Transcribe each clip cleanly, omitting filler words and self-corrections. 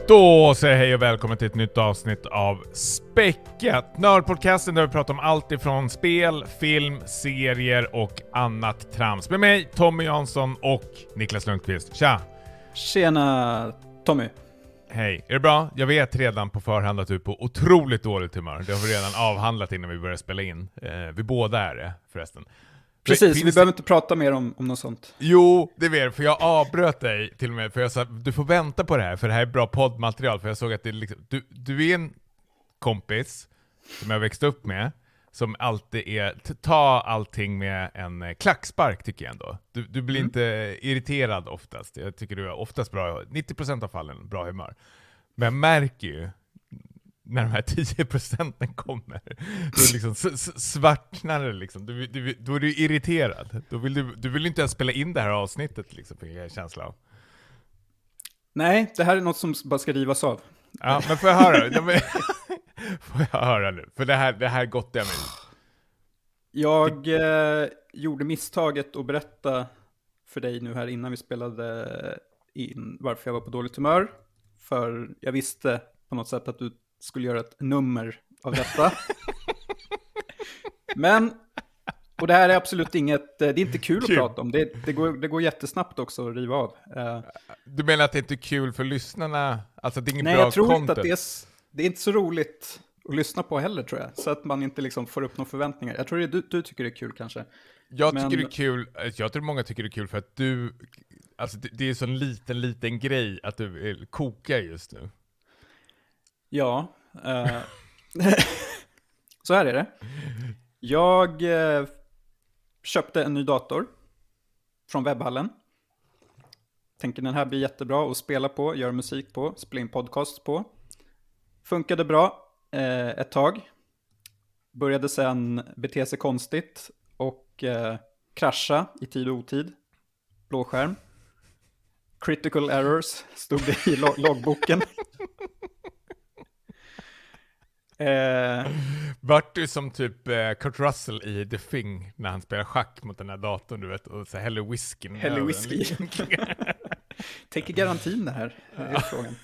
Då säger hej och välkommen till ett nytt avsnitt av Späckat, Nördpodcasten där vi pratar om allt ifrån spel, film, serier och annat trams. Med mig, Tommy Jansson och Niklas Lundqvist. Tja! Tjena, Tommy. Hej, är det bra? Jag vet redan på förhand att du är på otroligt dåligt humör. Det har vi redan avhandlat innan vi började spela in. Vi båda är det förresten. Precis, vi behöver inte prata mer om något sånt. Jo, det vet jag, för jag avbröt dig till och med. För jag sa, du får vänta på det här, för det här är bra poddmaterial. För jag såg att det är liksom, du är en kompis som jag växte upp med, som alltid är, ta allting med en klackspark tycker jag ändå. Du blir inte irriterad oftast. Jag tycker du är oftast bra, 90% av fallen bra humör. Men jag märker ju, när de här 10% kommer, då liksom svartnar det liksom. Då är du irriterad. Du vill inte ens spela in det här avsnittet liksom, för jag har känsla av. Nej, det här är något som bara ska rivas av. Ja, men får jag höra? Får jag höra nu? För det här gott jag med. Jag gjorde misstaget att berätta för dig nu här innan vi spelade in varför jag var på dåligt humör. För jag visste på något sätt att du skulle göra ett nummer av detta. Men, och det här är absolut inget, det är inte kul att prata om. Det går jättesnabbt också att riva av. Du menar att det inte är kul för lyssnarna? Alltså det är inget nej, bra jag tror content. inte att det är inte så roligt att lyssna på heller, tror jag. Så att man inte liksom får upp några förväntningar. Jag tror du tycker det är kul kanske. Jag tycker det är kul, jag tror många tycker det är kul för att du, alltså det är så en liten grej att du kokar just nu. Ja, så här är det. Jag köpte en ny dator från webbhallen. Tänker den här blir jättebra att spela på, göra musik på, spela in podcasts på. Funkade bra ett tag. Började sen bete sig konstigt och krascha i tid och otid. Blåskärm. Critical errors stod det i loggboken. Vart du som typ Kurt Russell i The Thing när han spelar schack mot den här datorn, du vet, och så häller whiskyn. Häller whisky. Tänker garantin det här, är frågan.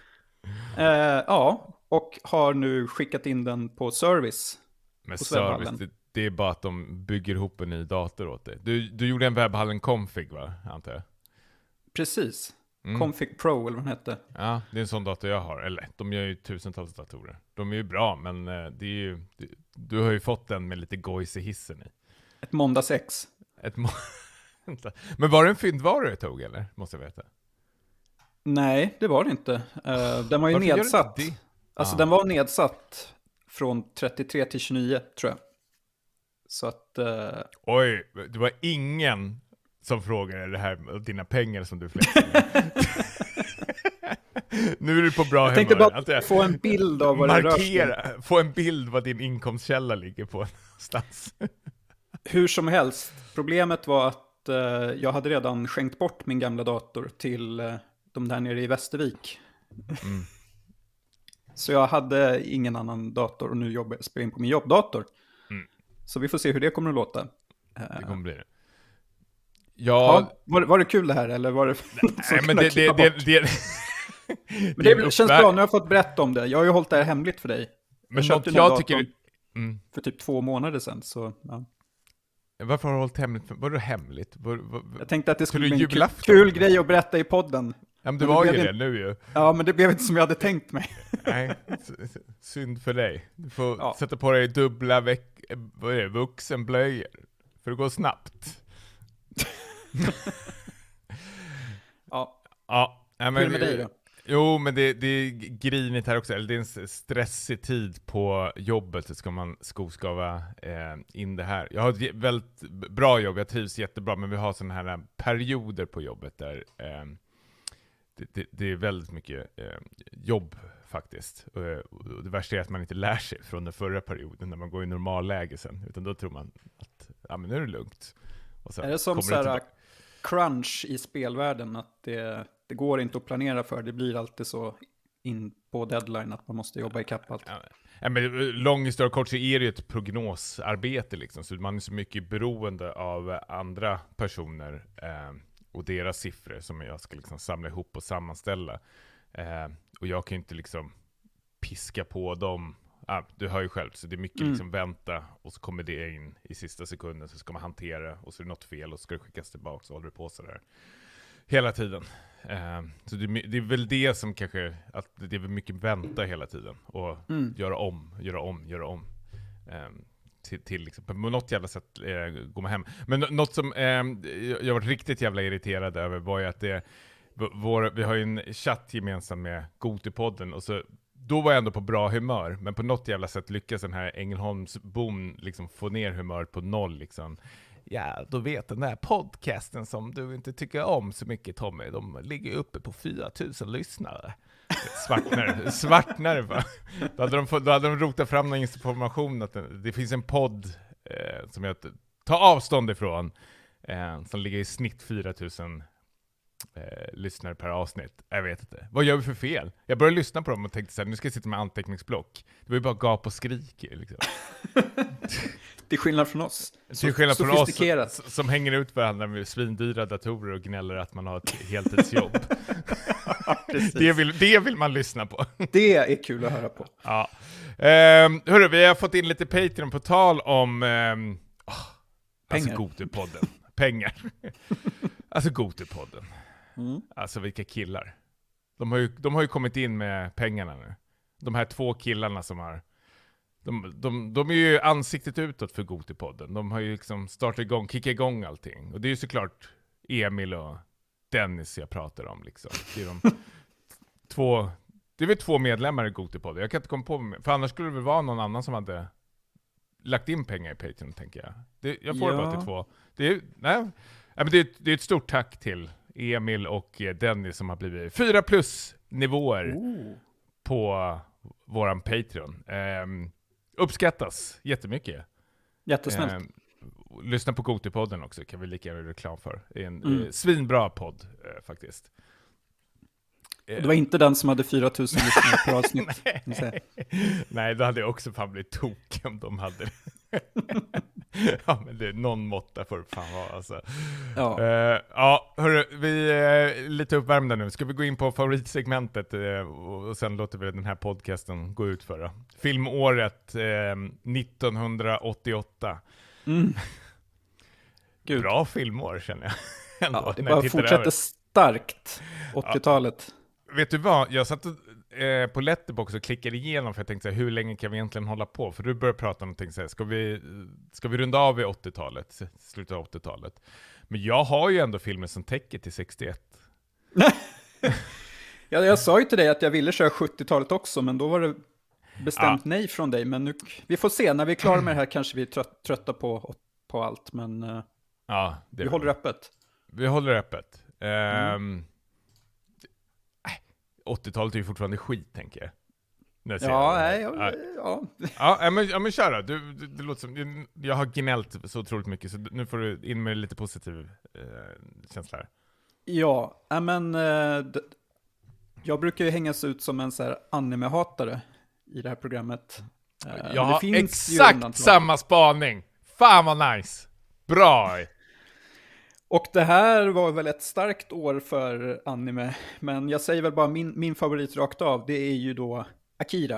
Ja, och har nu skickat in den på service. Men service, det är bara att de bygger ihop en ny dator åt dig. Du gjorde en webbhallen config, va, antar jag? Precis. Config Pro eller vad den hette. Ja, det är en sån dator jag har. Eller, de gör ju tusentals datorer. De är ju bra, men det är ju, du har ju fått den med lite gojs i hissen i. Ett måndags X. Men var det en fyndvara du tog, eller? Måste jag veta. Nej, det var det inte. Den var ju nedsatt. Alltså den var nedsatt från 33 till 29, tror jag. Så att... Oj, det var ingen som frågade det här dina pengar som du flexar. Nu är du på bra humör. Jag tänkte bara få en bild av vad det rör sig. Få en bild vad din inkomstkälla ligger på någonstans. Hur som helst, problemet var att jag hade redan skänkt bort min gamla dator till de där nere i Västervik. Så jag hade ingen annan dator och nu spelar in på min jobbdator. Så vi får se hur det kommer att låta. Det kommer bli det. Ja, var det kul det här eller var det nej, men det känns bra, nu har jag fått berätta om det. Jag har ju hållit det här hemligt för dig. Men jag tycker för typ 2 månader sedan, så ja. Varför har du hållit hemligt? Var det hemligt? Jag tänkte att det skulle bli en kul grej att berätta i podden. Ja, men det var ju det nu ju. Ja, men det blev inte som jag hade tänkt mig. Nej, synd för dig. Du får sätta på dig dubbla vuxenblöjor. För det går snabbt. Ja, men hur med dig då? Jo, men det är grinigt här också. Eller det är en stressig tid på jobbet. Så ska man skoskava in det här. Jag har ett väldigt bra jobb. Jag trivs jättebra. Men vi har sådana här perioder på jobbet där det är väldigt mycket jobb faktiskt. Och det värsta är att man inte lär sig från den förra perioden när man går i normalläge sen. Utan då tror man att men nu är det lugnt. Och sen är det som så här crunch i spelvärlden, att det går inte att planera för, det blir alltid så in på deadline att man måste jobba i kapp allt. Ja, men lång historia kort så är det ett prognosarbete liksom, så man är så mycket beroende av andra personer och deras siffror som jag ska liksom samla ihop och sammanställa. Och jag kan ju inte liksom piska på dem. Du hör ju själv, så det är mycket liksom vänta och så kommer det in i sista sekunden, så ska man hantera och så är det något fel och så ska det skickas tillbaka, så håller det på så där hela tiden. Så det är väl det som kanske, att det är väl mycket vänta hela tiden och göra om. Till liksom, på något jävla sätt går man hem. Men något som jag var riktigt jävla irriterad över var ju att vi har ju en chatt gemensam med Gotipodden, och så då var jag ändå på bra humör, men på något jävla sätt lyckas den här Ängelholmsbon liksom få ner humöret på 0 liksom. Ja, då vet den där podcasten som du inte tycker om så mycket, Tommy, de ligger uppe på 4000 lyssnare. Svartnare va? Då hade de rotat fram någon information att det finns en podd som jag tar avstånd ifrån, som ligger i snitt 4000 lyssnare per avsnitt. Jag vet inte. Vad gör vi för fel? Jag började lyssna på dem och tänkte så här, nu ska jag sitta med anteckningsblock. Det var ju bara gap och skrik liksom. Till skillnad från oss. Till skillnad från oss som hänger ut varandra med svindyra datorer och gnäller att man har ett heltidsjobb. det vill man lyssna på. Det är kul att höra på. Ja. Hörru, vi har fått in lite Patreon på tal om alltså Gotipodden. Pengar. Alltså Gotipodden. Alltså vilka killar. De har ju kommit in med pengarna nu. De här 2 killarna som har de är ju ansiktet utåt för Gotipodden. De har ju liksom kickat igång allting. Och det är ju såklart Emil och Dennis jag pratar om liksom. Det är det är väl 2 medlemmar i Gotipodden. Jag kan inte komma på, för annars skulle det väl vara någon annan som hade lagt in pengar i Patreon, tänker jag. Jag får det bara till 2. Men det är ett stort tack till Emil och Dennis som har blivit 4+ nivåer på våran Patreon. Uppskattas jättemycket. Jättesnällt. Lyssna på Gotipodden också, kan vi lika gärna reklam för. Det är en svinbra podd faktiskt. Det var inte den som hade 4000 lyssnare per avsnitt. Nej, då hade jag också fan blivit tokig om de hade det. Ja, men det är någon måtta för fan vara alltså. Ja, hörru, vi är lite uppvärmda nu. Ska vi gå in på favoritsegmentet och sen låter vi den här podcasten gå ut för då. Filmåret 1988. Bra filmår känner jag. Ändå, ja, det bara fortsätter starkt 80-talet. Vet du vad? Jag satt på Letterboxd och klickade igenom, för jag tänkte så här, hur länge kan vi egentligen hålla på? För du började prata om någonting så här, ska vi runda av i 80-talet, slutet av 80-talet? Men jag har ju ändå filmer som täcker till 61. Jag sa ju till dig att jag ville köra 70-talet också, men då var det bestämt nej från dig. Men nu, vi får se, när vi är klara med det här kanske vi är trötta på allt, men vi håller öppet. Vi håller öppet. 80-talet är ju fortfarande skit, tänker jag. Men kör då. Det låter som, jag har gnällt så otroligt mycket, så nu får du in med lite positiv känsla här. Ja, men jag brukar ju hängas ut som en så här anime-hatare i det här programmet. Jag har exakt samma spaning. Fan vad nice. Bra. Och det här var väl ett starkt år för anime. Men jag säger väl bara min favorit rakt av. Det är ju då Akira.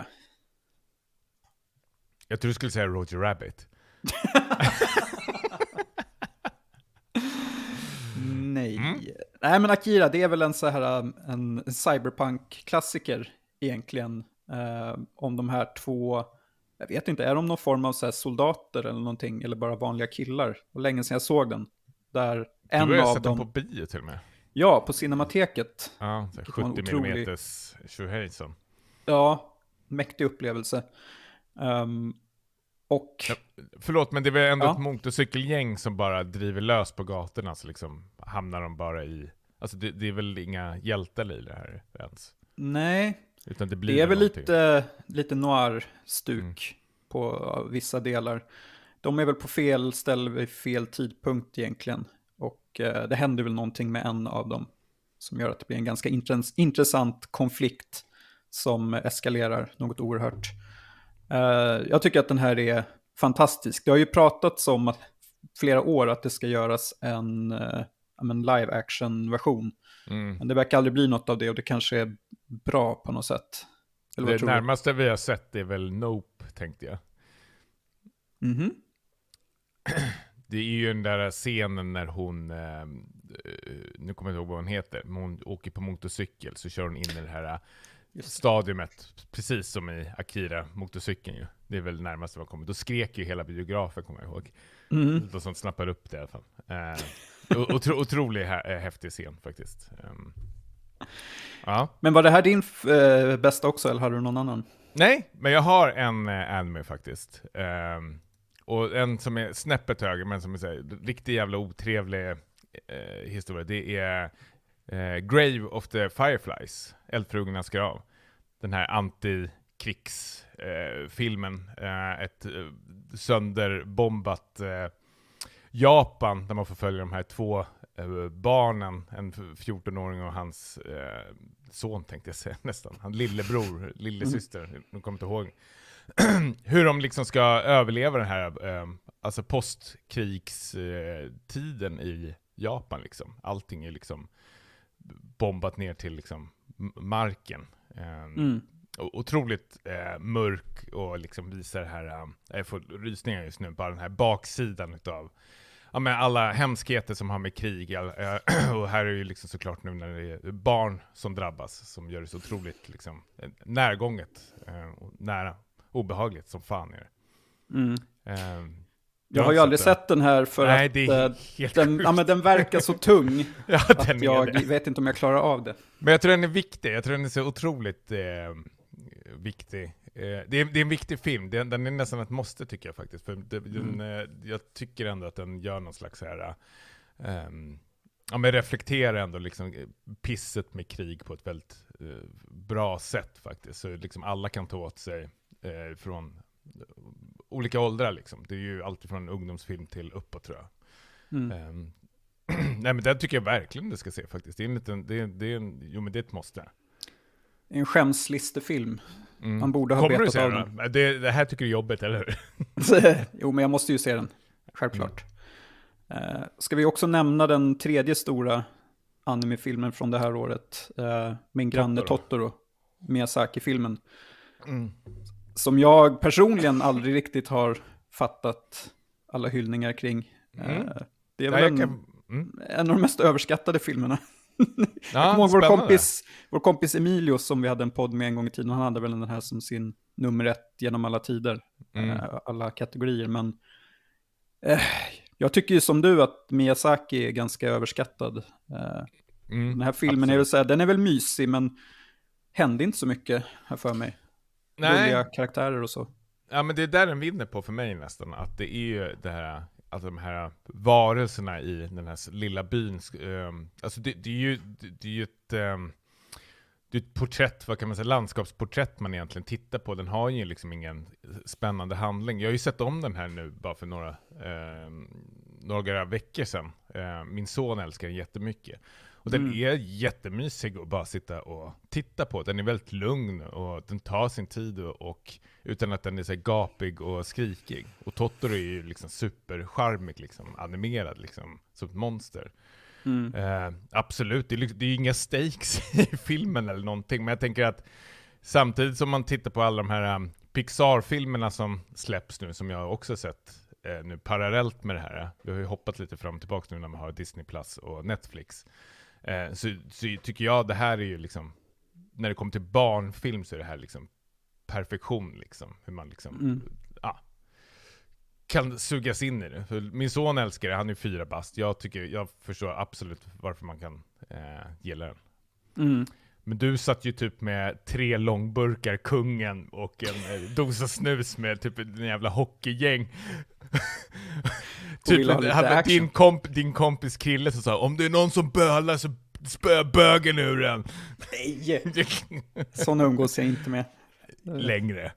Jag tror du skulle säga Roger Rabbit. Nej. Nej, men Akira, det är väl en så här en cyberpunk-klassiker egentligen. Om de här 2, jag vet inte, är de någon form av så här soldater eller någonting, eller bara vanliga killar? Och länge sedan jag såg den. Där en du har av sett dem den på bio till och med. Ja, på Cinemateket. Ja, 70 mm tjohejsan. Ja, mäktig upplevelse. Och... Ja, förlåt, men det är väl ändå ett motorcykelgäng som bara driver lös på gatorna, så liksom hamnar de bara i... Alltså det är väl inga hjältar i det här ens? Nej, utan det blir det är väl lite noir-stuk på vissa delar. De är väl på fel ställe vid fel tidpunkt egentligen. Och det händer väl någonting med en av dem som gör att det blir en ganska intressant konflikt som eskalerar något oerhört. Jag tycker att den här är fantastisk. Det har ju pratats om flera år att det ska göras en live-action-version. Men det verkar aldrig bli något av det, och det kanske är bra på något sätt. Eller vad Det tror du? närmaste vi har sett är väl Nope, tänkte jag. Mhm. Det är ju den där scenen när hon, nu kommer jag inte ihåg vad hon heter, men hon åker på motorcykel, så kör hon in i det här stadiumet, precis som i Akira, motorcykeln ju. Det är väl närmast vad kommit. Då skrek ju hela biografen, kommer jag ihåg. De som snappar upp det i alla fall. Otroligt häftig scen faktiskt. Ja. Men var det här din bästa också, eller hade du någon annan? Nej, men jag har en anime faktiskt. Och en som är snäppet högre, men som är så här, riktigt jävla otrevlig historia. Det är Grave of the Fireflies, Eldflugornas grav. Den här antikrigsfilmen. Ett sönderbombat Japan, där man får följa de här två barnen, en 14-åring och hans son, tänkte jag säga nästan. Han lillebror, lillesyster, jag kommer inte ihåg. Hur de liksom ska överleva den här alltså postkrigstiden i Japan liksom. Allting är liksom bombat ner till liksom marken. Otroligt mörk och liksom visar det här, jag får rysningar just nu, bara den här baksidan utav alla hemskheter som har med krig. Och här är ju liksom såklart nu när det är barn som drabbas, som gör det så otroligt liksom närgånget och nära. Obehagligt som fan är det. Jag har ju aldrig sett den här för att den verkar så tung att jag vet inte om jag klarar av det. Men jag tror den är viktig. Jag tror den är så otroligt viktig. Det är en viktig film. Den är nästan ett måste, tycker jag faktiskt. För jag tycker ändå att den gör någon slags här... men reflekterar ändå liksom pisset med krig på ett väldigt bra sätt faktiskt. Så liksom alla kan ta åt sig från olika åldrar liksom. Det är ju alltid från en ungdomsfilm till uppåt, tror jag. Nej, men det tycker jag verkligen det ska se faktiskt. Det är en liten, det är ett måste. En skämslistefilm. Man borde ha betat av den. Det här tycker du är jobbigt, eller hur? Jo, men jag måste ju se den. Självklart. Ska vi också nämna den tredje stora animefilmen från det här året. Min granne Totoro. Miyazaki-filmen. Som jag personligen aldrig riktigt har fattat alla hyllningar kring. Det är väl en av de mest överskattade filmerna. Jag kommer ihåg vår kompis Emilio, som vi hade en podd med en gång i tiden. Han hade väl den här som sin nummer 1 genom alla tider. Alla kategorier. Men jag tycker ju som du att Miyazaki är ganska överskattad. Den här filmen är väl så här, den är väl mysig, men hände inte så mycket här för mig. Roliga karaktärer och så. Ja, men det är där den vinner på för mig nästan. Att det är ju det här, alltså de här varelserna i den här lilla byn. Alltså det är ju ett porträtt, vad kan man säga, landskapsporträtt man egentligen tittar på. Den har ju liksom ingen spännande handling. Jag har ju sett om den här nu bara för några veckor sedan. Min son älskar den jättemycket. Och den är jättemysig att bara sitta och titta på. Den är väldigt lugn och den tar sin tid och utan att den är så gapig och skrikig. Och Totoro är ju liksom supercharmig, liksom animerad liksom, som ett monster. Absolut, det är ju inga stakes i filmen eller någonting. Men jag tänker att samtidigt som man tittar på alla de här Pixar-filmerna som släpps nu, som jag också sett nu parallellt med det här. Vi har ju hoppat lite fram och tillbaka nu när man har Disney Plus och Netflix. Så tycker jag det här är ju liksom, när det kommer till barnfilm så är det här liksom perfektion liksom, hur man liksom kan sugas in i det. För min son älskar det, han är 4 bast. Jag förstår absolut varför man kan gilla den. Men du satt ju typ med 3 långburkar, kungen och en dosa snus med typ en jävla hockeygäng. Typ din kompis Krille som sa, om det är någon som bölar så spöar bögen ur den. Nej, sån umgås jag inte med. Längre.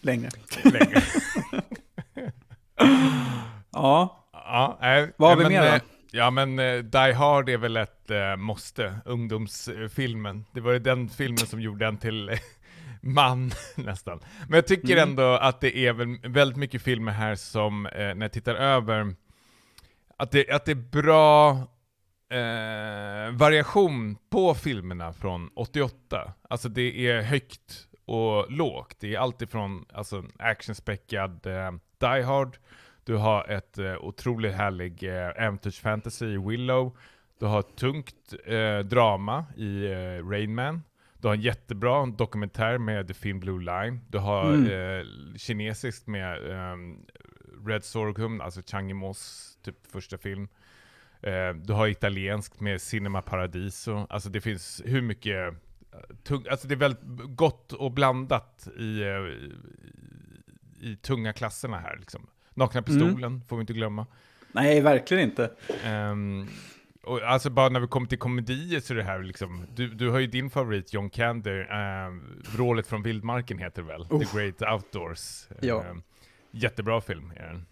Ja. Vad har vi mer då? Ja, men Die Hard är väl ett måste, ungdomsfilmen. Det var ju den filmen som gjorde den till man nästan. Men jag tycker ändå att det är väl väldigt mycket filmer här som, när jag tittar över, att det är bra variation på filmerna från 88. Alltså det är högt och lågt. Det är alltifrån alltså, actionspäckad Die Hard. Du har ett otroligt härlig äventyrsfantasy i Willow. Du har ett tungt drama i Rain Man. Du har en jättebra dokumentär med The Thin Blue Line. Du har kinesiskt med Red Sorghum, alltså Chang Yimous typ första film. Du har italienskt med Cinema Paradiso. Alltså det finns hur mycket alltså det är väldigt gott och blandat i tunga klasserna här liksom. Nakna pistolen får vi inte glömma. Nej, verkligen inte. Och alltså bara när vi kommer till komedier så är det här liksom, du har ju din favorit John Candy, Vrålet från vildmarken heter det väl, The Great Outdoors. Ja. Jättebra film är den.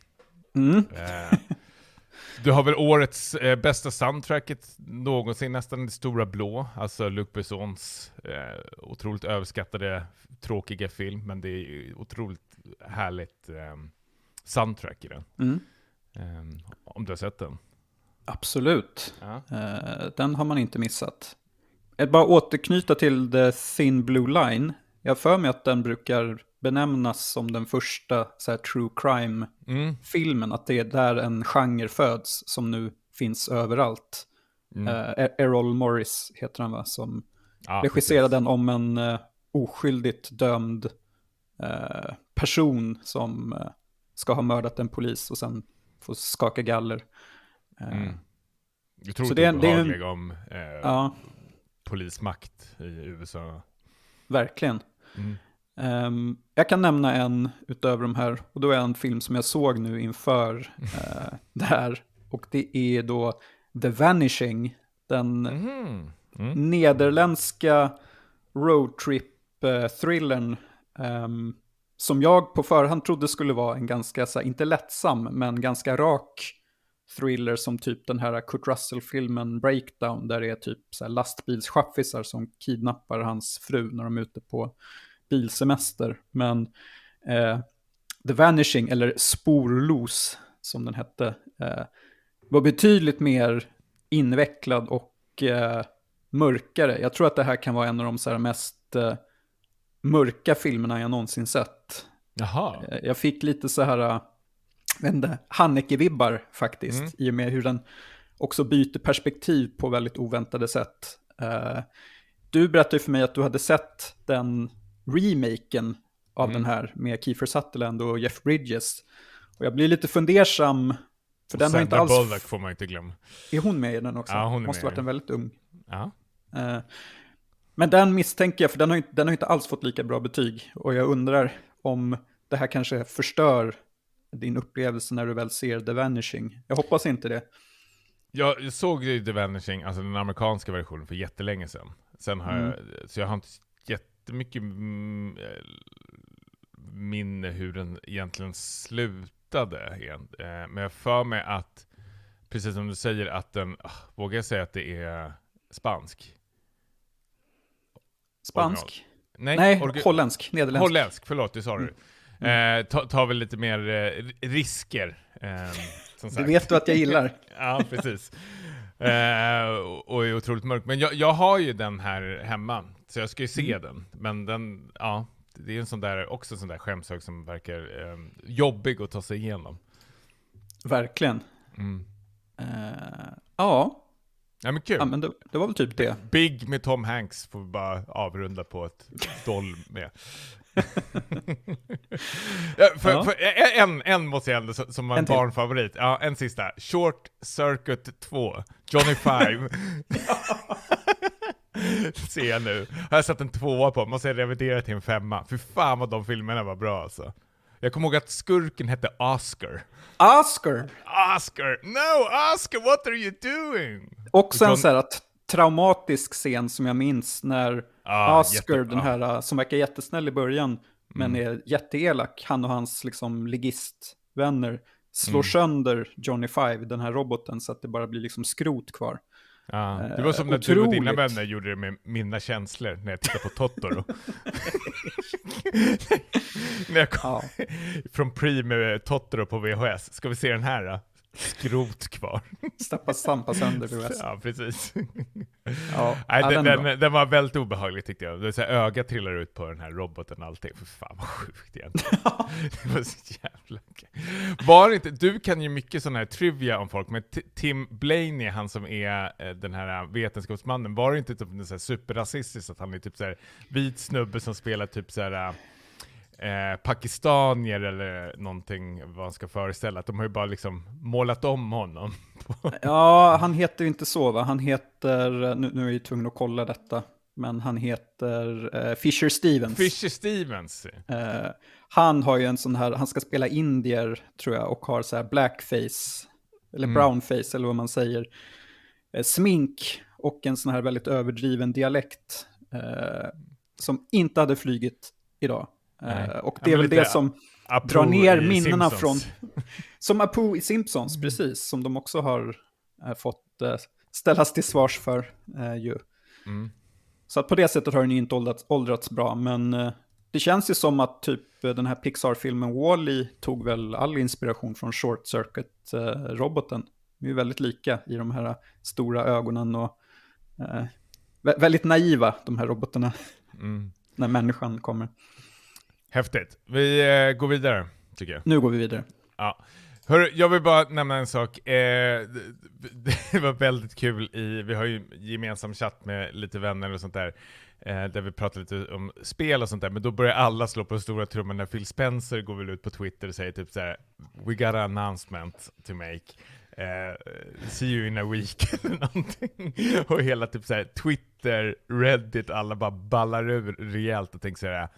Du har väl årets bästa soundtracket någonsin, nästan Det stora blå, alltså Luc Bessons otroligt överskattade tråkiga film, men det är otroligt härligt soundtrack i den. Om du har sett den. Absolut. Ja. Den har man inte missat. Jag bara återknyta till The Thin Blue Line. Jag har för mig att den brukar benämnas som den första så här, true crime-filmen. Att det är där en genre föds som nu finns överallt. Errol Morris heter han va? Som regisserade den om en oskyldigt dömd person som ska ha mördat en polis och sen får skaka galler. Jag tror det är obehaglig om polismakt i USA. Verkligen. Jag kan nämna en utöver de här, och då är en film som jag såg nu inför det här, och det är då The Vanishing, den nederländska roadtrip-thrillern som jag på förhand trodde skulle vara en ganska, så här, inte lättsam, men ganska rak thriller som typ den här Kurt Russell-filmen Breakdown, där det är typ så här lastbilschaffisar som kidnappar hans fru när de är ute på bilsemester. Men The Vanishing, eller Sporlos som den hette, var betydligt mer invecklad och mörkare. Jag tror att det här kan vara en av de så här mest mörka filmerna jag någonsin sett. Jaha. Jag fick lite så här Haneke-vibbar faktiskt, i och med hur den också byter perspektiv på väldigt oväntade sätt. Du berättade för mig att du hade sett den remaken av den här med Kiefer Sutherland och Jeff Bridges. Och jag blir lite fundersam, för den har inte alls... Bullock får man inte glömma. Är hon med i den också? Ja, hon måste varit en väldigt ung. Ja. Men den misstänker jag, för den har inte alls fått lika bra betyg. Och jag undrar om det här kanske förstör din upplevelse när du väl ser The Vanishing. Jag hoppas inte det. Jag såg ju The Vanishing, alltså den amerikanska versionen, för jättelänge sedan. Sen har så jag har inte jättemycket minne hur den egentligen slutade. Men jag för mig att, precis som du säger, att den, vågar jag säga att det är spansk? Spansk? Nej, holländsk, nederländsk. Holländsk, förlåt, det sa du. Ta väl lite mer risker. Som sagt. Det vet du att jag gillar. Ja, precis. Och är otroligt mörk. Men jag har ju den här hemma, så jag ska ju se den. Men den, ja, det är en sån där, också en sån där skämshög som verkar jobbig att ta sig igenom. Verkligen. Ja. Ja, men kul. Ja, men det var väl typ det. Big med Tom Hanks får vi bara avrunda på ett doll med. En måste jag ändå, som var en barnfavorit. Ja, en sista. Short Circuit 2. Johnny Five. Ser jag nu. Har jag satt en 2 på. Måste jag revidera till en 5. För fan vad de filmerna var bra alltså. Jag kommer ihåg att skurken hette Oscar. Oscar! No, Oscar, what are you doing? Också en så här traumatisk scen som jag minns när Oscar, den här som verkar jättesnäll i början, men är jätteelak, han och hans liksom ligistvänner slår sönder Johnny Five, den här roboten, så att det bara blir liksom skrot kvar. Ja, det var som när du och dina vänner gjorde det med mina känslor när jag tittade på Totoro. När jag kom från Pre med Totoro på VHS. Ska vi se den här då? skrot kvar. Stampa sönder vid West. Ja, precis. Ja, Nej, den den var väldigt obehaglig tyckte jag. Det är så här, ögat trillar ut på den här roboten och allting. För fan vad sjukt egentligen. Det var så jävla okej. Var det inte, du kan ju mycket sån här trivia om folk, men Tim Blaney, han som är den här vetenskapsmannen, var det inte typ så här superrasistiskt att han är typ så här vit snubbe som spelar typ så här pakistanier eller någonting, vad han ska föreställa. Att de har ju bara liksom målat om honom. Ja, han heter ju inte så va? Han heter, nu är jag ju tvungen att kolla detta, men han heter Fisher Stevens. Fisher Stevens. Han har ju en sån här, han ska spela indier tror jag, och har så här blackface, eller brownface eller vad man säger. Smink och en sån här väldigt överdriven dialekt som inte hade flygit idag. Och det är väl det som drar ner minnena Simpsons. från... Som Apu i Simpsons, precis. Som de också har fått ställas till svars för. Ju. Så att på det sättet har den inte åldrats bra. Men det känns ju som att typ den här Pixar-filmen Wall-E tog väl all inspiration från Short Circuit-roboten. De är ju väldigt lika i de här stora ögonen och väldigt naiva, de här robotarna. När människan kommer. Häftigt. Vi går vidare, tycker jag. Nu går vi vidare. Ja. Hörru, jag vill bara nämna en sak. Det var väldigt kul vi har ju gemensam chatt med lite vänner och sånt där. Där vi pratar lite om spel och sånt där. Men då börjar alla slå på stora trumman när Phil Spencer går väl ut på Twitter och säger typ så här: "We got an announcement to make. See you in a week." eller någonting. Och hela typ så här Twitter, Reddit, alla bara ballar ur rejält och tänker så här: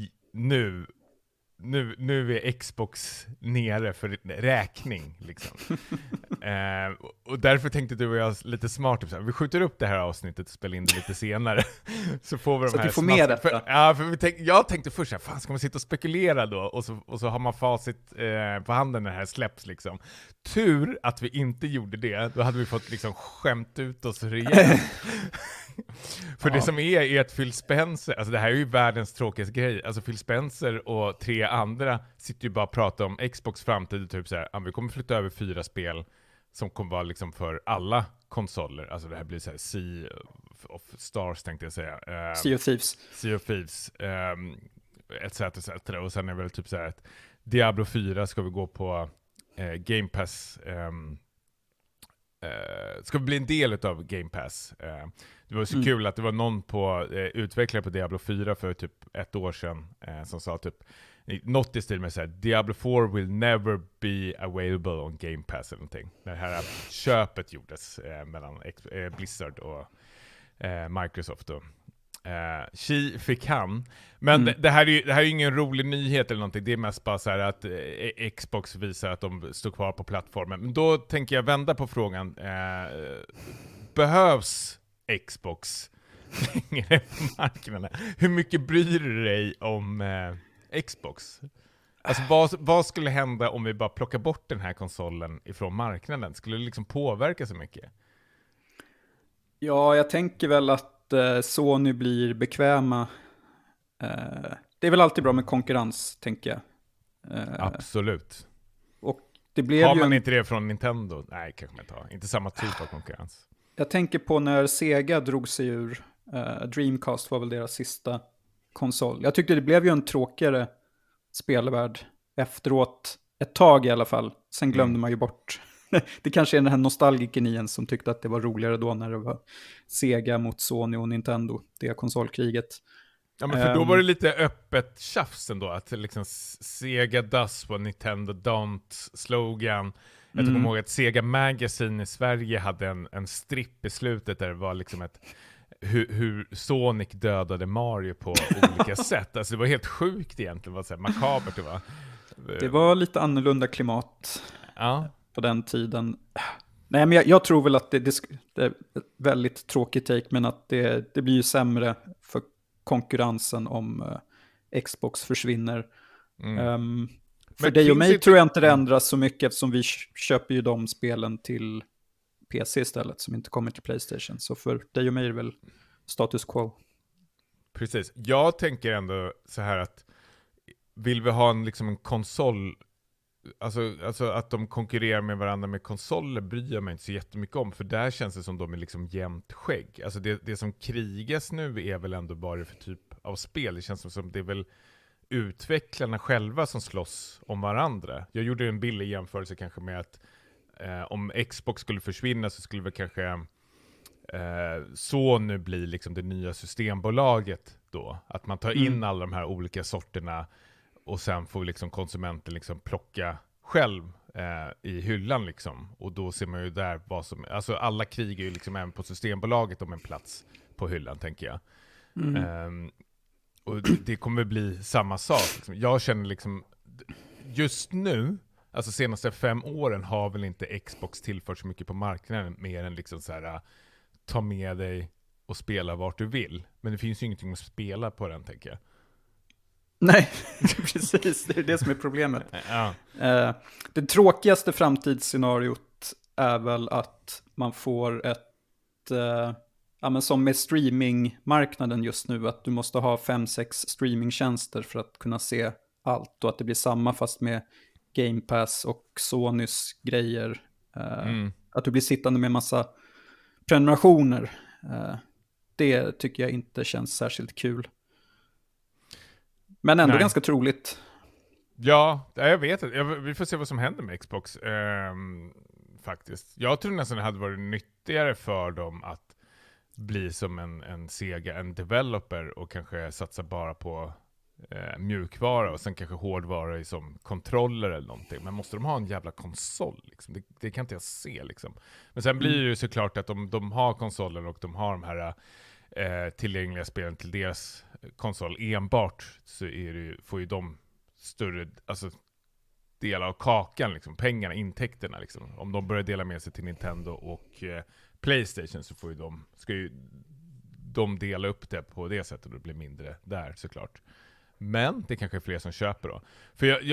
nu är Xbox nere för räkning liksom. Och därför tänkte du och jag lite smart typ, så här, vi skjuter upp det här avsnittet och spelar in det lite senare. Så får vi de så här att vi får med detta. för jag tänkte först så här, fan ska man sitta och spekulera då? Och så har man facit på handen när det här släpps liksom. Tur att vi inte gjorde det, då hade vi fått liksom skämt ut oss rejält. För det som är att Phil Spencer, alltså det här är ju världens tråkigaste grej, alltså Phil Spencer och 3 andra sitter ju bara och pratar om Xbox framtid, typ så här, vi kommer flytta över 4 spel som kommer vara liksom för alla konsoler, alltså det här blir så här Sea of Stars tänkte jag säga. Sea of Thieves. Etc. Och sen är det väl typ så här att Diablo 4 ska vi gå på Game Pass, ska bli en del av Game Pass. Det var så kul att det var någon på utvecklare på Diablo 4 för typ 1 år sedan som sa typ något i stil med så här: Diablo 4 will never be available on Game Pass eller någonting. När det här köpet gjordes mellan Blizzard och Microsoft då. Xi fick han. Men det här är ju ingen rolig nyhet eller någonting. Det är mest bara så här att Xbox visar att de står kvar på plattformen. Men då tänker jag vända på frågan. Behövs Xbox längre på marknaden? Hur mycket bryr du dig om Xbox? Alltså vad skulle hända om vi bara plockar bort den här konsolen ifrån marknaden? Skulle det liksom påverka så mycket? Ja, jag tänker väl att Sony blir bekväma. Det är väl alltid bra med konkurrens, tänker jag. Absolut. Och det blev har ju man inte det från Nintendo? Nej, kanske man inte har. Inte samma typ av konkurrens. Jag tänker på när Sega drog sig ur. Dreamcast var väl deras sista konsol. Jag tyckte det blev ju en tråkigare spelvärld efteråt. Ett tag i alla fall. Sen glömde man ju bort. Det kanske är den här nostalgiken i en som tyckte att det var roligare då när det var Sega mot Sony och Nintendo. Det konsolkriget. Ja, men för då var det lite öppet tjafs ändå. Att liksom Sega does what Nintendo don't slogan. Jag kommer ihåg att Sega Magazine i Sverige hade en stripp i slutet där det var liksom hur Sonic dödade Mario på olika sätt. Alltså det var helt sjukt egentligen. Vad så här makabert det var. Det var lite annorlunda klimat på den tiden. Nej, men jag tror väl att det är ett väldigt tråkigt take, men att det blir ju sämre för konkurrensen om Xbox försvinner. För dig och mig tror jag inte det ändras så mycket, eftersom vi köper ju de spelen till PC istället som inte kommer till PlayStation. Så för dig och mig är det väl status quo. Precis. Jag tänker ändå så här att vill vi ha en konsol Alltså att de konkurrerar med varandra med konsoler bryr jag mig inte så jättemycket om, för där känns det som de är liksom jämnt skägg. Alltså det som krigas nu är väl ändå bara för typ av spel. Det känns som det är väl utvecklarna själva som slåss om varandra. Jag gjorde en billig jämförelse kanske med att om Xbox skulle försvinna så skulle väl kanske Sony bli liksom det nya systembolaget då. Att man tar in alla de här olika sorterna och sen får liksom konsumenten liksom plocka själv i hyllan liksom. Och då ser man ju där vad som... Alltså alla krigar ju liksom även på Systembolaget om en plats på hyllan, tänker jag. Och det kommer bli samma sak. Liksom. Jag känner liksom... Just nu, alltså senaste 5 åren har väl inte Xbox tillfört så mycket på marknaden mer än liksom så här, ta med dig och spela vart du vill. Men det finns ju ingenting att spela på den, tänker jag. Nej, precis. Det är det som är problemet. Ja. Det tråkigaste framtidsscenariot är väl att man får ett... men som med streamingmarknaden just nu, att du måste ha 5-6 streamingtjänster för att kunna se allt. Och att det blir samma fast med Game Pass och Sonys grejer. Att du blir sittande med massa prenumerationer. Det tycker jag inte känns särskilt kul. Men ändå ganska troligt. Ja, jag vet inte. Vi får se vad som händer med Xbox. Faktiskt. Jag tror nästan det hade varit nyttigare för dem att bli som en Sega, en developer, och kanske satsa bara på mjukvara och sen kanske hårdvara som kontroller eller någonting. Men måste de ha en jävla konsol? Liksom? Det kan inte jag se. Liksom. Men sen blir det ju såklart att de har konsoler och de har de här tillgängliga spelen till deras konsol enbart, så är det, får ju de större del av kakan, liksom, pengarna, intäkterna. Liksom. Om de börjar dela med sig till Nintendo och PlayStation så ska ju de dela upp det på det sättet och det blir mindre där såklart. Men det kanske är fler som köper då. För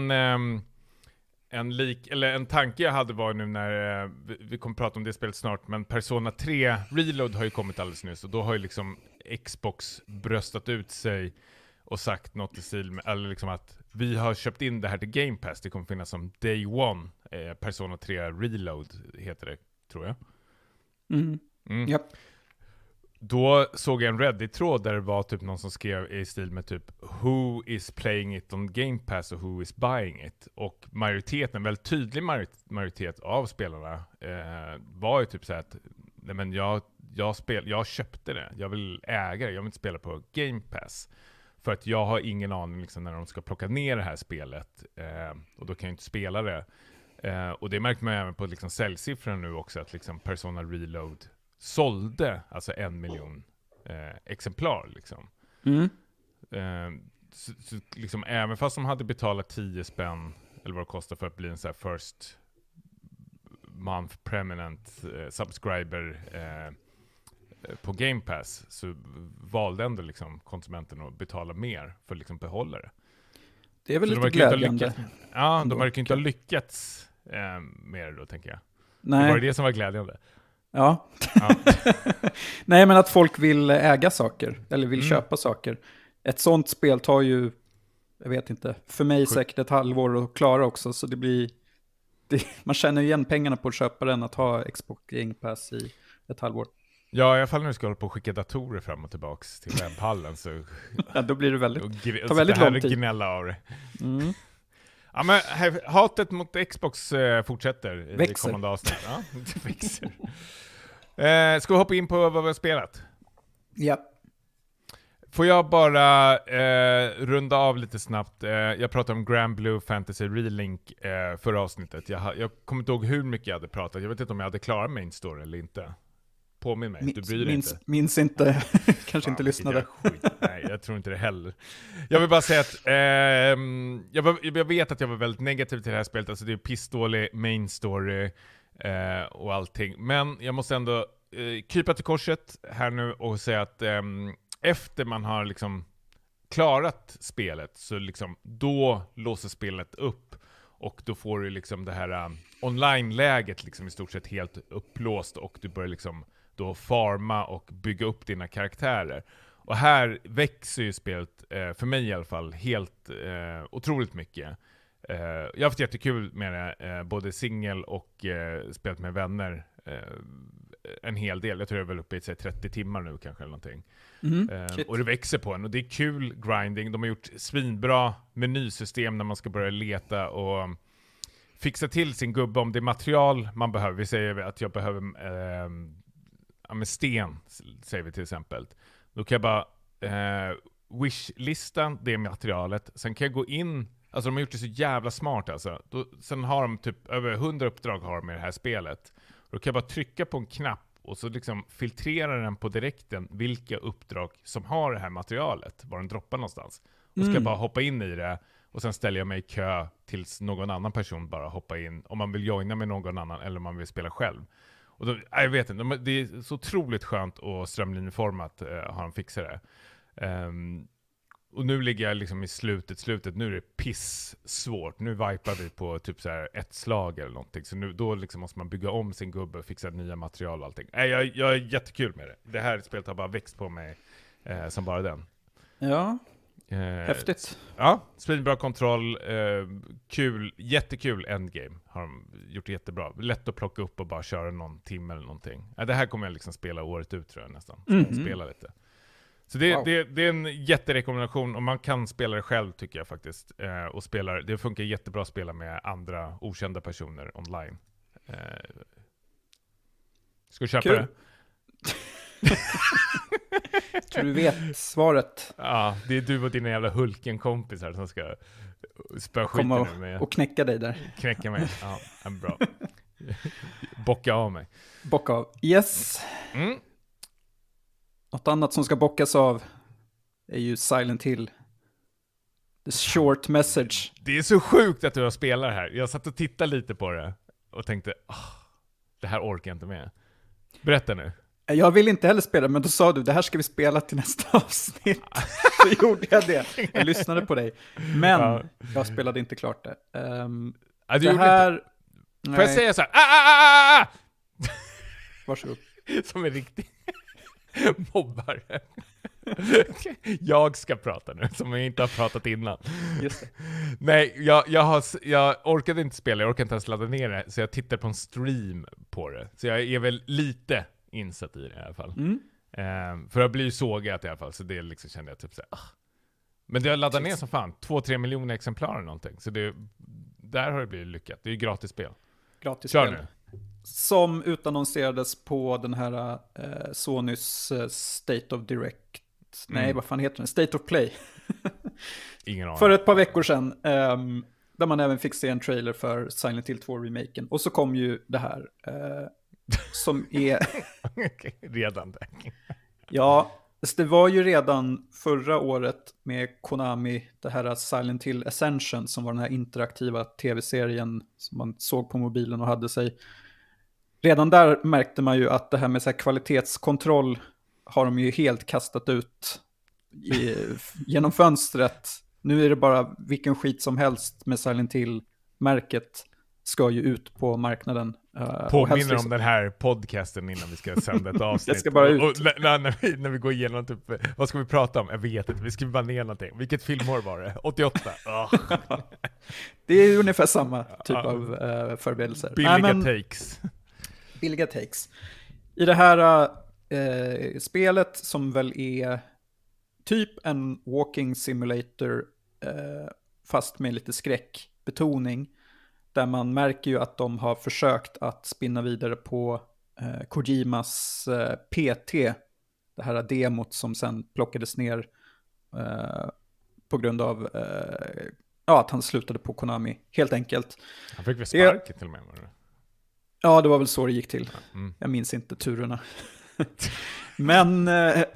en tanke jag hade var nu när vi kommer prata om det spelet snart, men Persona 3 Reload har ju kommit alldeles nyss och då har ju liksom Xbox bröstat ut sig och sagt något i stil med, eller liksom att vi har köpt in det här till Game Pass, det kommer finnas som Day One, Persona 3 Reload heter det, tror jag. Yep. Då såg jag en Reddit-tråd där det var typ någon som skrev i stil med typ who is playing it on Game Pass och who is buying it. Och majoriteten, en väldigt tydlig majoritet av spelarna var ju typ så här att nej, men jag köpte det, jag vill äga det, jag vill inte spela på Game Pass. För att jag har ingen aning liksom, när de ska plocka ner det här spelet och då kan jag inte spela det. Och det märkte man även på liksom, säljsiffrorna nu också, att liksom, Persona Reload sålde alltså 1 miljon exemplar liksom. Så liksom, även fast de hade betalat 10 spänn eller vad det kostar för att bli en så här first month permanent subscriber på Game Pass, så valde ändå liksom konsumenten att betala mer för att liksom behålla det. Det är väl så lite glädjande. De verkar inte ha lyckats med det då, tänker jag. Nej. Det var det som var glädjande. Ja. Nej, men att folk vill äga saker eller vill köpa saker. Ett sånt spel tar ju, jag vet inte, för mig säkert ett halvår att klara också, så det blir man känner igen pengarna på att köpa den, att ha Xbox Game Pass i ett halvår. Ja, i alla fall när du ska hålla på och skicka datorer fram och tillbaks till webbhallen så ja, då blir det väldigt lång tid. Gnälla av det. Ja, men hatet mot Xbox fortsätter i det kommande avsnitt. Ja, det växer. Ska vi hoppa in på vad vi har spelat? Ja. Får jag bara runda av lite snabbt. Jag pratade om Grand Blue Fantasy Relink förra avsnittet. Jag kommer inte ihåg hur mycket jag hade pratat. Jag vet inte om jag hade klarat main story eller inte. Påminn mig, du bryr dig inte. Minns inte, kanske inte lyssnade. Nej, jag tror inte det heller. Jag vill bara säga att jag vet att jag var väldigt negativ till det här spelet. Alltså det är pissdålig main story och allting. Men jag måste ändå krypa till korset här nu och säga att efter man har liksom klarat spelet så liksom då låser spelet upp och då får du liksom det här online-läget liksom i stort sett helt upplåst och du börjar liksom då farma och bygga upp dina karaktärer. Och här växer ju spelet, för mig i alla fall, helt otroligt mycket. Jag har haft jättekul med det, både singel och spelat med vänner en hel del. Jag tror jag är väl uppe i 30 timmar nu kanske eller någonting. Och det växer på en och det är kul grinding. De har gjort svinbra menysystem när man ska börja leta och fixa till sin gubbe om det är material man behöver. Vi säger att jag behöver med sten, säger vi till exempel. Då kan jag bara wishlistan det materialet. Sen kan jag gå in, alltså de har gjort det så jävla smart alltså. Sen har de typ över 100 uppdrag har de med det här spelet. Då kan jag bara trycka på en knapp och så liksom filtrerar den på direkten vilka uppdrag som har det här materialet, var den droppar någonstans. Och ska jag bara hoppa in i det och sen ställer jag mig i kö tills någon annan person bara hoppar in om man vill joina med någon annan eller om man vill spela själv. Och då, jag vet inte, det är så otroligt skönt och strömlinjeformat har de fixat det. Och nu ligger jag liksom i slutet. Nu är det piss svårt. Nu vipar vi på typ så här ett slag eller någonting. Så nu, då liksom måste man bygga om sin gubbe och fixa nya material och allting. Jag är jättekul med det. Det här spelet har bara växt på mig som bara den. Ja, häftigt. Ja, svinbra kontroll. Kul, jättekul endgame. Har de gjort jättebra. Lätt att plocka upp och bara köra någon timme eller någonting. Det här kommer jag liksom spela året ut tror jag nästan. Spela lite. Så det är en jätterekommendation och man kan spela det själv tycker jag faktiskt. Och det funkar jättebra att spela med andra okända personer online. Ska du köpa det? Tror du vet svaret? Ja, det är du och dina jävla Hulken-kompisar som ska spöa skiten nu med. Och knäcka dig där. Knäcka mig, ja, bra. Bocka av mig. Bocka av, yes. Något annat som ska bockas av är ju Silent Hill. The short message. Det är så sjukt att du har spelat här. Jag satt och tittade lite på det och tänkte, det här orkar jag inte med. Berätta nu. Jag vill inte heller spela, men då sa du, det här ska vi spela till nästa avsnitt. Så gjorde jag det. Jag lyssnade på dig. Men jag spelade inte klart det. Det här... Får jag säga så här? Varsågod. Som en riktig mobbare. Jag ska prata nu, som jag inte har pratat innan. Just det. Nej, jag orkade inte spela, jag orkade inte ens ladda ner det. Så jag tittade på en stream på det. Så jag är väl lite insatt i det i alla fall. För jag blir ju sågat i alla fall. Så det liksom kände jag typ så här, Men det har laddat ner som fan. 2-3 miljoner exemplar eller någonting. Så där har det blivit lyckat. Det är ju gratis spel. Kör nu. Som utannonserades på den här Sonys State of Direct. Nej, vad fan heter den? State of Play. Ingen aning. För ett par veckor sedan. Där man även fick se en trailer för Silent Hill 2-remaken. Och så kom ju det här. Som är... redan där. Ja, det var ju redan förra året med Konami, det här Silent Hill Ascension, som var den här interaktiva tv-serien som man såg på mobilen och hade sig. Redan där märkte man ju att det här med så här kvalitetskontroll har de ju helt kastat ut genom fönstret. Nu är det bara vilken skit som helst med Silent Hill-märket ska ju ut på marknaden. Påminner om den här podcasten innan vi ska sända ett avsnitt. Det ska bara ut. Och när vi går igenom typ, vad ska vi prata om? Jag vet inte, vi skriver bara ner någonting. Vilket filmår var det? 88? Det är ungefär samma typ av förberedelser. Billiga takes. I det här spelet som väl är typ en walking simulator fast med lite skräckbetoning. Där man märker ju att de har försökt att spinna vidare på Kojimas PT. Det här demot som sen plockades ner på grund av att han slutade på Konami. Helt enkelt. Han fick väl sparken till och med? Ja, det var väl så det gick till. Jag minns inte turerna. Men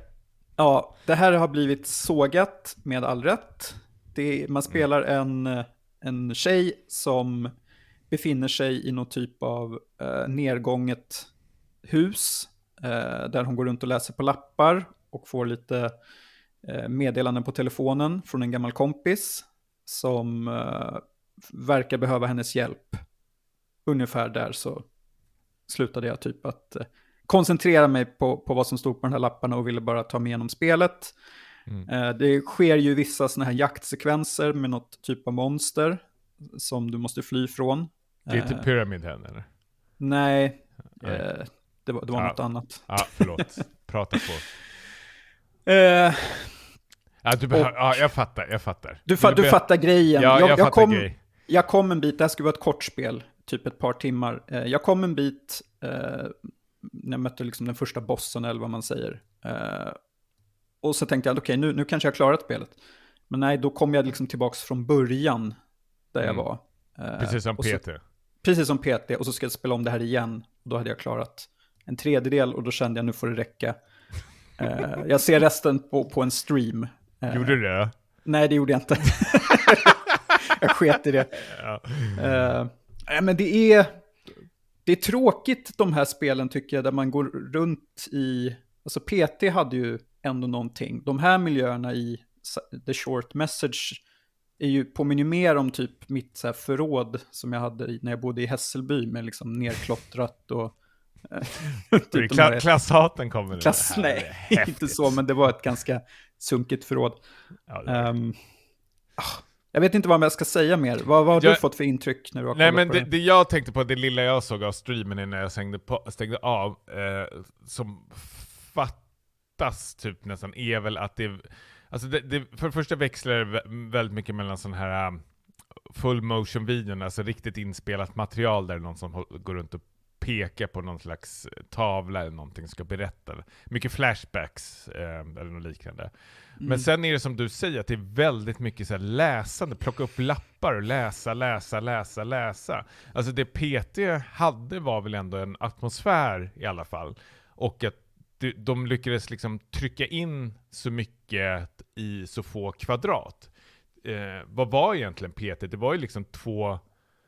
det här har blivit sågat med all rätt. Man spelar en tjej som befinner sig i någon typ av nedgånget hus där hon går runt och läser på lappar och får lite meddelanden på telefonen från en gammal kompis som verkar behöva hennes hjälp. Ungefär där så slutade jag typ att koncentrera mig på vad som stod på den här lapparna och ville bara ta mig igenom spelet. Det sker ju vissa såna här jaktsekvenser med något typ av monster som du måste fly från. Det är typ Pyramid Head, eller? Nej, Nej. det var något annat. Ja, förlåt. Prata på. Jag fattar. Du fattar grejen. Ja, jag fattar grejen. Jag kom en bit, det här skulle vara ett kort spel, typ ett par timmar. Jag kom en bit när jag mötte liksom den första bossen, eller vad man säger. Och så tänkte jag, okej, nu kanske jag har klarat spelet. Men nej, då kom jag liksom tillbaks från början där jag var. Precis som PT. Precis som PT, och så ska jag spela om det här igen. Och då hade jag klarat en tredjedel, och då kände jag, nu får det räcka. Jag ser resten på en stream. Gjorde du det då? Nej, det gjorde jag inte. Jag sket i det. Ja. Men det är tråkigt, de här spelen tycker jag, där man går runt i... Alltså PT hade ju ändå någonting. De här miljöerna i The Short Message påminner mer om typ mitt så här förråd som jag hade när jag bodde i Hässelby, med liksom nerklottrat och... typ klasshaten kommer nu. Nej, inte så, men det var ett ganska sunkigt förråd. Ja, jag vet inte vad jag ska säga mer. Vad har du fått för intryck när du har kollat på det? Det jag tänkte på, det lilla jag såg av streamen när jag stängde av, som fattas typ nästan, är väl att det... Alltså för det första växlar det väldigt mycket mellan sån här full motion videon, alltså riktigt inspelat material där någon som går runt och pekar på någon slags tavla eller någonting, ska berätta. Mycket flashbacks eller något liknande. Men sen är det som du säger, att det är väldigt mycket så här läsande, plocka upp lappar och läsa. Alltså det PT hade var väl ändå en atmosfär i alla fall. Och att de lyckades liksom trycka in så mycket i så få kvadrat. Vad var egentligen PT? Det var ju liksom två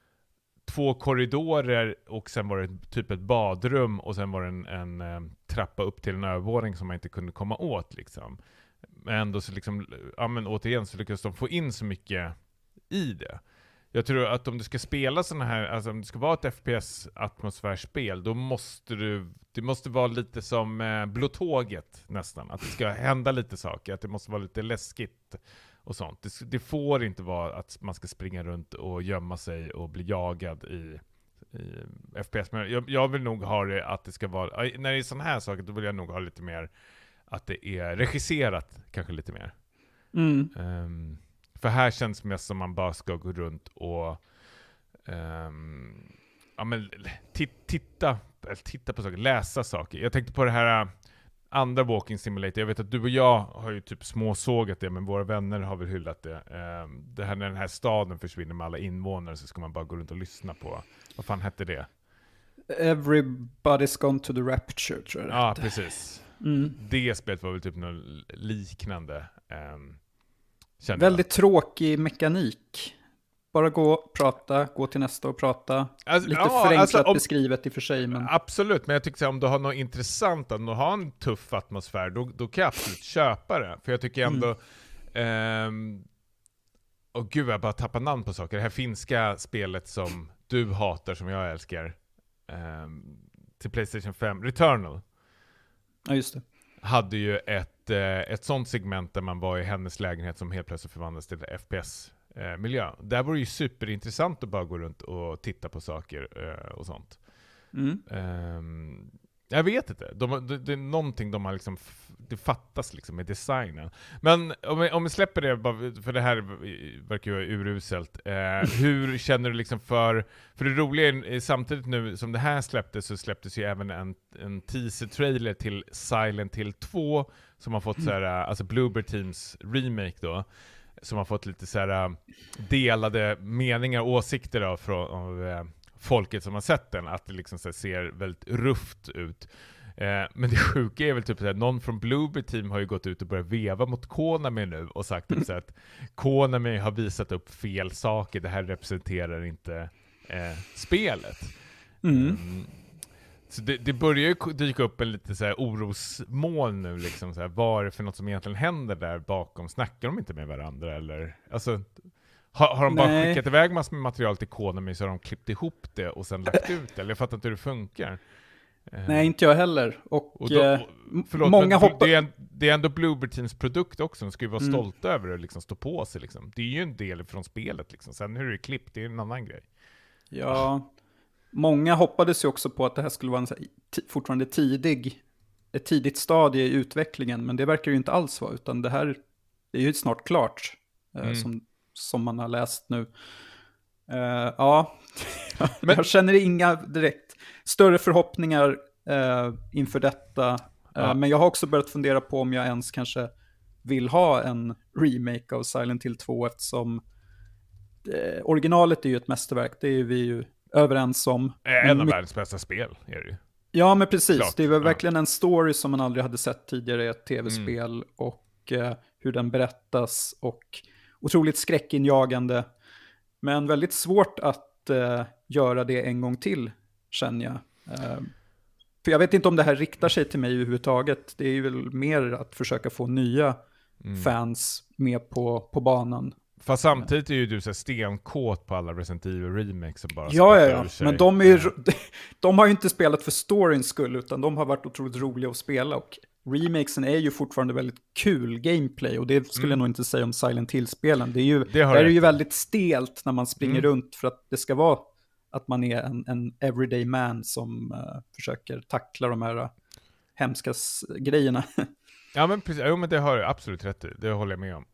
korridorer, och sen var det typ ett badrum, och sen var det en trappa upp till en övervåning som man inte kunde komma åt liksom. Men ändå så liksom, ja men återigen så lyckades de få in så mycket i det. Jag tror att om du ska spela såna här, alltså om det ska vara ett FPS-atmosfärspel, då det måste vara lite som Blå Tåget nästan. Att det ska hända lite saker, att det måste vara lite läskigt och sånt. Det får inte vara att man ska springa runt och gömma sig och bli jagad i FPS. Men jag vill nog ha det att det ska vara, när det är sådana här saker, då vill jag nog ha lite mer att det är regisserat, kanske lite mer. För här känns det mest som man bara ska gå runt och titta på saker, läsa saker. Jag tänkte på det här andra Walking Simulator. Jag vet att du och jag har ju typ småsågat det, men våra vänner har väl hyllat det. Det här när den här staden försvinner med alla invånare, så ska man bara gå runt och lyssna på. Vad fan hette det? Everybody's Gone to the Rapture, tror jag. Ja, precis. Det spelet var väl typ något liknande. Väldigt tråkig mekanik. Bara gå till nästa och prata. Alltså, lite förenklat beskrivet i och för sig. Men... Absolut, men jag tycker att om du har något intressant, att ha en tuff atmosfär, då kan jag absolut köpa det. För jag tycker ändå... gud, jag bara tappar namn på saker. Det här finska spelet som du hatar, som jag älskar. Till PlayStation 5. Returnal. Ja, just det. Hade ju ett sånt segment där man var i hennes lägenhet som helt plötsligt förvandlades till FPS-miljö. Där var det ju superintressant att bara gå runt och titta på saker och sånt. Jag vet inte. Det är någonting de har liksom... Det fattas liksom med designen. Men om vi släpper det, för det här verkar ju uruselt. Hur känner du liksom för det roliga är, samtidigt nu som det här släpptes, så släpptes ju även en teaser-trailer till Silent Hill 2, som har fått så här, alltså Bloober Teams remake då, som har fått lite så här delade meningar, åsikter av folket som har sett den, att det liksom så ser väldigt rufft ut. Men det sjuka är väl typ att någon från Bloober Team har ju gått ut och börjat veva mot Konami nu och sagt typ så att Konami har visat upp fel saker, det här representerar inte spelet. Så det börjar ju dyka upp en lite så här orosmoln nu liksom, så här, vad är det för något som egentligen händer där bakom? Snackar de inte med varandra eller? Alltså, har de bara skickat iväg massor med material till Konami, så har de klippt ihop det och sen lagt ut det? Eller jag fattar inte hur det funkar. Nej, inte jag heller. Och Förlåt, många men det är ändå Bloober Teams produkt också. De ska ju vara stolta över det och liksom stå på sig. Liksom. Det är ju en del från spelet. Liksom. Sen hur det är klippt, det är en annan grej. Ja, många hoppades ju också på att det här skulle vara en fortfarande ett tidigt stadie i utvecklingen. Men det verkar ju inte alls vara, utan det här är ju snart klart. Som man har läst nu. Ja, men jag känner inga direkt större förhoppningar inför detta. Men jag har också börjat fundera på om jag ens kanske vill ha en remake av Silent Hill 2, eftersom originalet är ju ett mästerverk, det är vi ju överens om. En av världens bästa spel är det ju. Ja, men precis. Klart. Det är väl verkligen en story som man aldrig hade sett tidigare i ett tv-spel, och hur den berättas, och otroligt skräckinjagande. Men väldigt svårt att göra det en gång till, känner jag. För jag vet inte om det här riktar sig till mig överhuvudtaget. Det är ju väl mer att försöka få nya fans med på banan. Fast samtidigt är ju du så stenkåt på alla Resident Evil remakes som bara ja. Men de har ju inte spelat för storyns skull, utan de har varit otroligt roliga att spela, och remakesen är ju fortfarande väldigt kul gameplay, och det skulle jag nog inte säga om Silent Hill-spelen. Det är ju väldigt stelt när man springer runt, för att det ska vara att man är en everyday man som försöker tackla de här hemska grejerna. Ja, men precis. Jo, men det har du absolut rätt i. Det håller jag med om.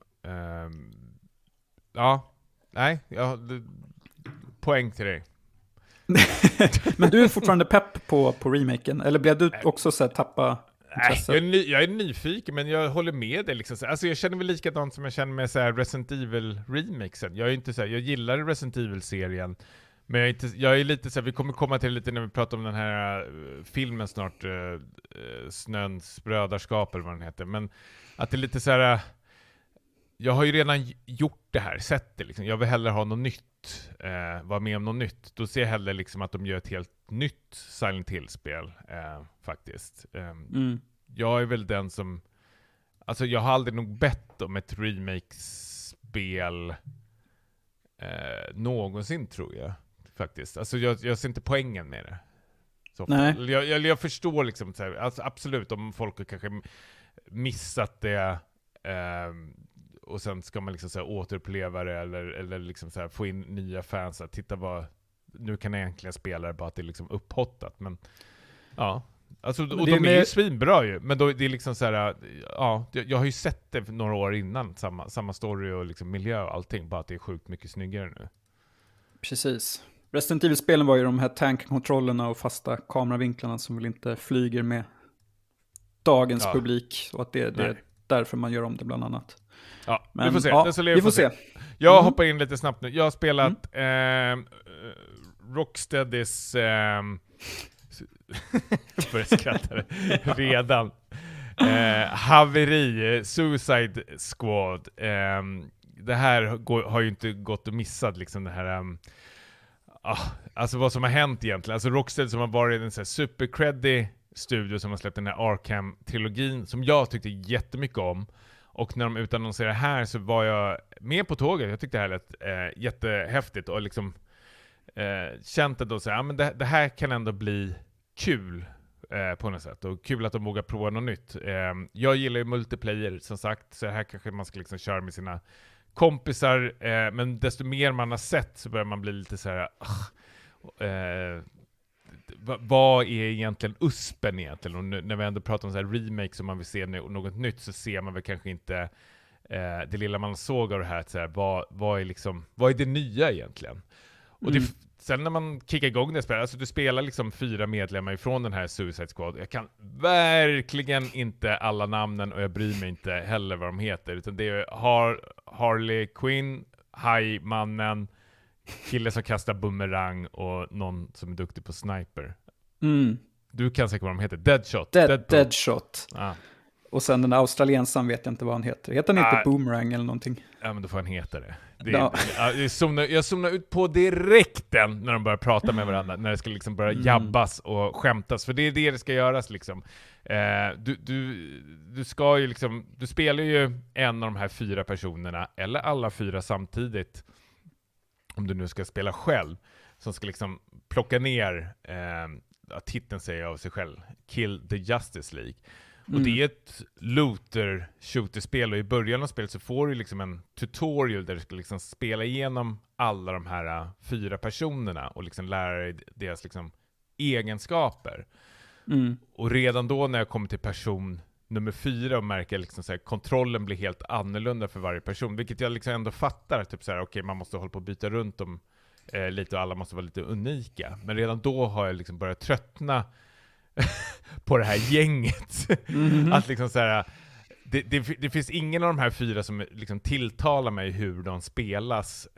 Poäng till dig. Men du är fortfarande pepp på remaken? Eller blev du också så här tappa intresset? Nej, jag är nyfiken, men jag håller med dig. Liksom. Alltså, jag känner väl likadant som jag känner med så här Resident Evil-remakesen. Jag gillar Resident Evil-serien. Men jag är lite så här, vi kommer komma till lite när vi pratar om den här filmen snart, Snöns bröderskap eller vad den heter. Men att det är lite så här, jag har ju redan gjort det här, sett det liksom. Jag vill hellre ha något nytt, vara med om något nytt. Då ser jag hellre liksom att de gör ett helt nytt Silent Hill-spel, faktiskt. Jag är väl den som, alltså jag har aldrig nog bett om ett remake-spel någonsin, tror jag. Faktiskt. Alltså jag ser inte poängen med det. Så nej. Jag förstår liksom så här, alltså absolut om folk har kanske missat det och sen ska man liksom så här återuppleva det eller liksom så här få in nya fans att titta vad nu kan jag egentligen spela det, bara att det är liksom upphottat, men ja. Alltså, och de är ju svinbra ju, men då, det är liksom så här, ja, jag har ju sett det för några år innan, samma story och liksom miljö och allting, bara att det är sjukt mycket snyggare nu. Precis. Resident Evil-spelen var ju de här tankkontrollerna och fasta kameravinklarna som väl inte flyger med dagens publik, och att det är därför man gör om det bland annat. Ja, men, vi får se. Vi får se. Jag hoppar in lite snabbt nu. Jag har spelat Rocksteadys för skrattare redan. Haveri, Suicide Squad. Det här har ju inte gått att missa liksom det här. Alltså vad som har hänt egentligen. Alltså Rocksteady som har varit en så här super-creddy studio som har släppt den här Arkham-trilogin som jag tyckte jättemycket om. Och när de utannonserade det här så var jag med på tåget. Jag tyckte det här lät jättehäftigt och liksom känt att då så här, men det här kan ändå bli kul på något sätt. Och kul att de vågar prova något nytt. Jag gillar ju multiplayer som sagt, så här kanske man ska liksom köra med sina kompisar, men desto mer man har sett så börjar man bli lite så här vad är egentligen USPen egentligen? Och när vi ändå pratar om så här remakes, om man vill se något nytt, så ser man väl kanske inte det lilla man såg av det här, så här vad är det nya egentligen? Och sen när man kickar igång det spelet, alltså du spelar liksom 4 medlemmar ifrån den här Suicide Squad. Jag kan verkligen inte alla namnen och jag bryr mig inte heller vad de heter, utan det är Harley Quinn, Hajmannen, kille som kastar boomerang och någon som är duktig på sniper. Du kan säkert vad de heter. Deadshot. Deadshot. Och sen den australiensaren vet jag inte vad han heter. Heter han inte Boomerang eller någonting? Ja, men då får han heta det. Jag zoomar ut på direkten när de börjar prata med varandra. När det ska liksom börja jabbas och skämtas. För det är det ska göras liksom. Du ska ju liksom, du spelar ju en av de här 4 personerna, eller alla 4 samtidigt, om du nu ska spela själv, som ska liksom plocka ner titeln säger av sig själv, Kill the Justice League. Och det är ett looter-shooter-spel, och i början av spelet så får du liksom en tutorial där du ska liksom spela igenom alla de här 4 personerna och liksom lära dig deras liksom egenskaper. Och redan då när jag kommer till person nummer 4 och märker liksom så här, kontrollen blir helt annorlunda för varje person, vilket jag liksom ändå fattar, typ så här, okej, man måste hålla på att byta runt dem lite och alla måste vara lite unika. Men redan då har jag liksom börjat tröttna på det här gänget. Att liksom så här, det finns ingen av de här 4 som liksom tilltalar mig hur de spelas.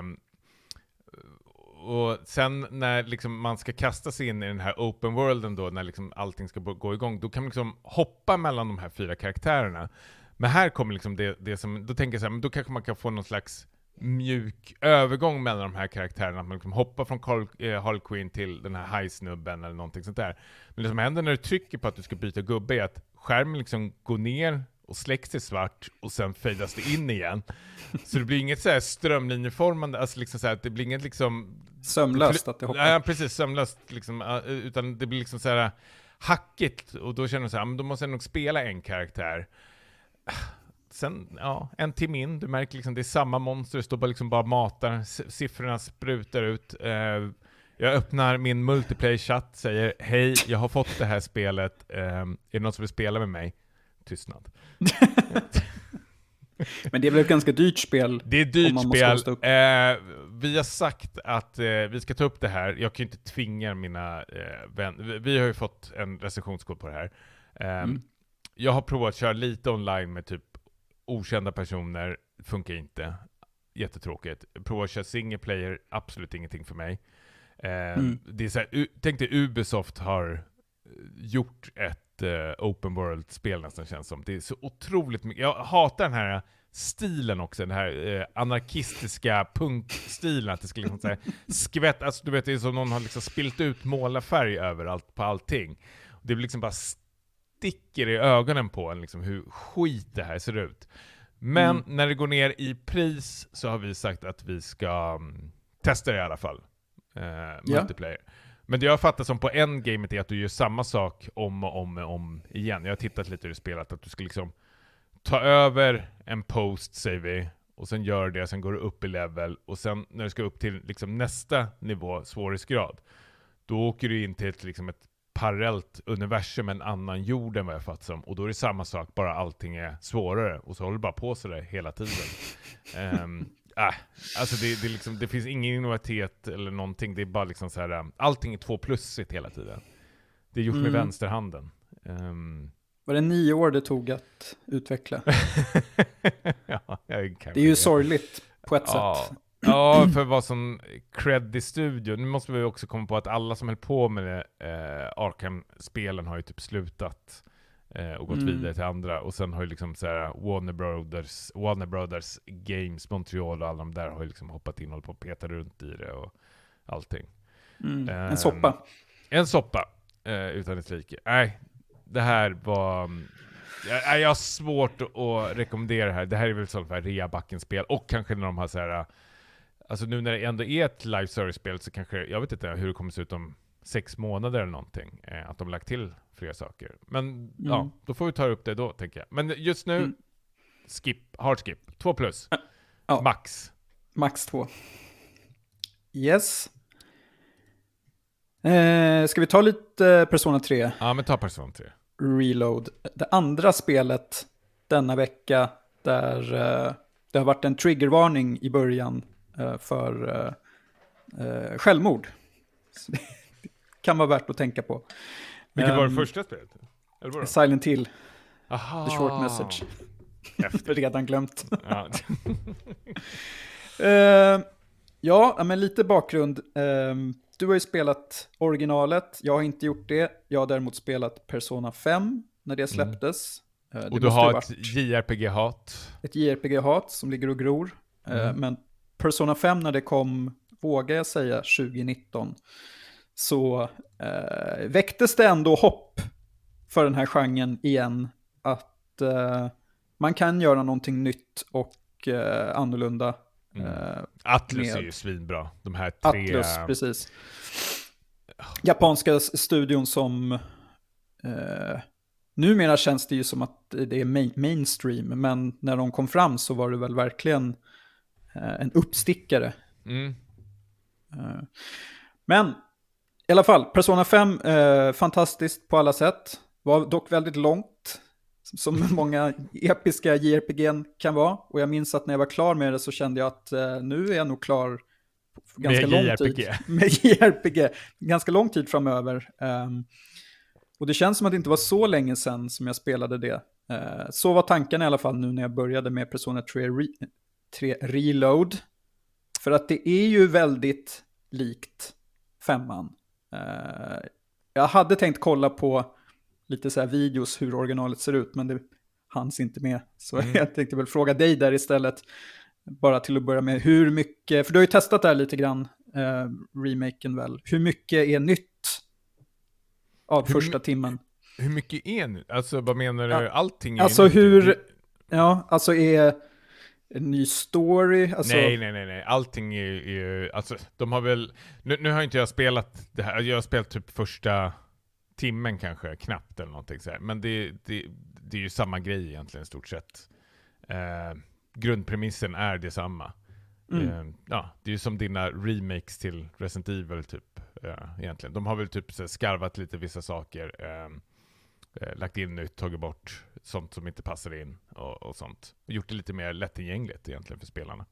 Och sen när liksom man ska kasta sig in i den här open worlden då, när liksom allting ska gå igång, då kan man liksom hoppa mellan de här 4 karaktärerna. Men här kommer liksom det som, då tänker jag så här, men då kanske man kan få någon slags mjuk övergång mellan de här karaktärerna, att man liksom hoppar från Harley Quinn till den här high-snubben eller någonting sånt där. Men det som händer när du trycker på att du ska byta gubbe är att skärmen liksom går ner och släcks till svart och sen fejdas det in igen. Så det blir inget så här strömlinjeformande, alltså liksom så här, det blir inget liksom sömlöst att det hoppar. Ja, precis, sömlöst liksom, utan det blir liksom så här hackigt, och då känner du så här, men då måste jag nog spela en karaktär. Sen, ja, en timme in, du märker liksom det är samma monster, det står bara matar, siffrorna sprutar ut. Jag öppnar min multiplayer-chatt, säger hej, jag har fått det här spelet, är det någon som vill spela med mig? Tystnad. Men det är väl ett ganska dyrt spel? Det är ett dyrt spel. Vi har sagt att vi ska ta upp det här. Jag kan ju inte tvinga mina vänner. Vi har ju fått en recensionskod på det här. Jag har provat att köra lite online med typ okända personer. Funkar inte. Jättetråkigt. Prova att köra single player. Absolut ingenting för mig. Det är så här, tänk dig Ubisoft har gjort ett open world-spel nästan, känns som. Det är så otroligt mycket. Jag hatar den här stilen också, den här anarkistiska punkstilen, att det ska liksom säga skvätt, alltså du vet, det är som någon har liksom spilt ut målarfärg överallt på allting. Det blir liksom bara sticker i ögonen på en liksom hur skit det här ser ut. Men när det går ner i pris så har vi sagt att vi ska testa det i alla fall. Multiplayer. Men det jag fattar som på endgamet är att du gör samma sak om och om igen. Jag har tittat lite i spelet, att du ska liksom ta över en post, säger vi, och sen gör det, sen går du upp i level, och sen när du ska upp till liksom nästa nivå, svårighetsgrad, då åker du in till liksom ett parallellt universum, en annan jord än vad jag fattar som, och då är det samma sak, bara allting är svårare, och så håller du bara på så där hela tiden. Alltså det, liksom, det finns ingen innovativ eller någonting, det är bara liksom så här, allting är 2+igt hela tiden. Det är gjort med vänsterhanden. Var det 9 år det tog att utveckla? Ja, det är ju sorgligt på ett sätt. Ja, för vad som cred i studio. Nu måste vi också komma på att alla som höll på med Arkham-spelen har ju typ slutat och gått vidare till andra. Och sen har ju liksom så här Warner Brothers Games, Montreal och alla de där har ju liksom hoppat in och hållit på och petat runt i det och allting. En soppa. En soppa, utan ett like. Nej, det här var... Jag har svårt att rekommendera det här. Det här är väl sånt här reabacken-spel. Och kanske när de har så här... Alltså nu när det ändå är ett live service-spel så kanske... Jag vet inte hur det kommer se ut om 6 månader eller någonting. Att de lagt till fler saker. Men ja, då får vi ta upp det då, tänker jag. Men just nu, hard skip. 2+. Ja. Max 2. Yes. Ska vi ta lite Persona 3? Ja, men ta Persona 3. Reload. Det andra spelet denna vecka där det har varit en triggervarning i början för självmord. Så det kan vara värt att tänka på. Vilket var det första spelet? Eller var det? Silent Hill. Aha. The Short Message. Redan glömt. Ja. Ja, men lite bakgrund. Du har ju spelat originalet. Jag har inte gjort det. Jag har däremot spelat Persona 5 när det släpptes. Och du har ett JRPG-hat. Ett JRPG-hat som ligger och gror. Men Persona 5 när det kom, vågar jag säga, 2019. Så väcktes det ändå hopp för den här genren igen. Att man kan göra någonting nytt och annorlunda. Atlus är ju svinbra. De här 3... Atlus, precis. japanska studion som numera känns det ju som att det är mainstream, men när de kom fram så var det väl verkligen en uppstickare. Men i alla fall, Persona 5, fantastiskt på alla sätt. Var dock väldigt långt, som många episka JRPG kan vara. Och jag minns att när jag var klar med det så kände jag att nu är jag nog klar ganska lång tid. Med JRPG. Ganska lång tid framöver. Och det känns som att det inte var så länge sedan som jag spelade det. Så var tanken i alla fall nu när jag började med Persona 3 Reload. För att det är ju väldigt likt 5:an. Jag hade tänkt kolla på lite så här videos hur originalet ser ut, men det hanns inte med. Så jag tänkte väl fråga dig där istället. Bara till att börja med, hur mycket, för du har ju testat det här lite grann, remaken väl. Hur mycket är nytt av första timmen? Hur mycket är nytt? Alltså vad menar du? Allting är alltså nytt. Alltså är en ny story? Alltså... Nej. Allting är ju alltså de har väl, nu har inte jag spelat det här. Jag har spelat typ första timmen kanske, knappt eller någonting så här. Men det är ju samma grej egentligen i stort sett. Grundpremissen är detsamma. Ja, det är ju som dina remakes till Resident Evil typ egentligen. De har väl typ så här, skarvat lite vissa saker, lagt in nytt, tagit bort sånt som inte passar in och sånt. Och gjort det lite mer lättillgängligt egentligen för spelarna.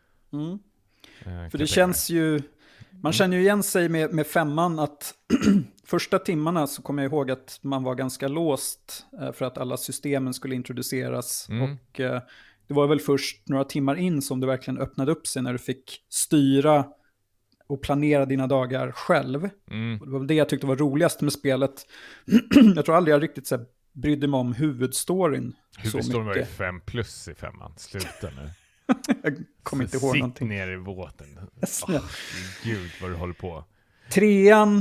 För det känns ju, man känner ju igen sig med 5:an att första timmarna så kommer jag ihåg att man var ganska låst för att alla systemen skulle introduceras. Och det var väl först några timmar in som det verkligen öppnade upp sig när du fick styra och planera dina dagar själv. Och det var väl det jag tyckte var roligast med spelet. Jag tror aldrig jag riktigt så här brydde mig om huvudstoryn. Huvudstoryn var ju 5+ i 5:an. Sluta nu. Jag kommer inte ihåg någonting. Sitt ner i båten. Gud vad du håller på. 3:an.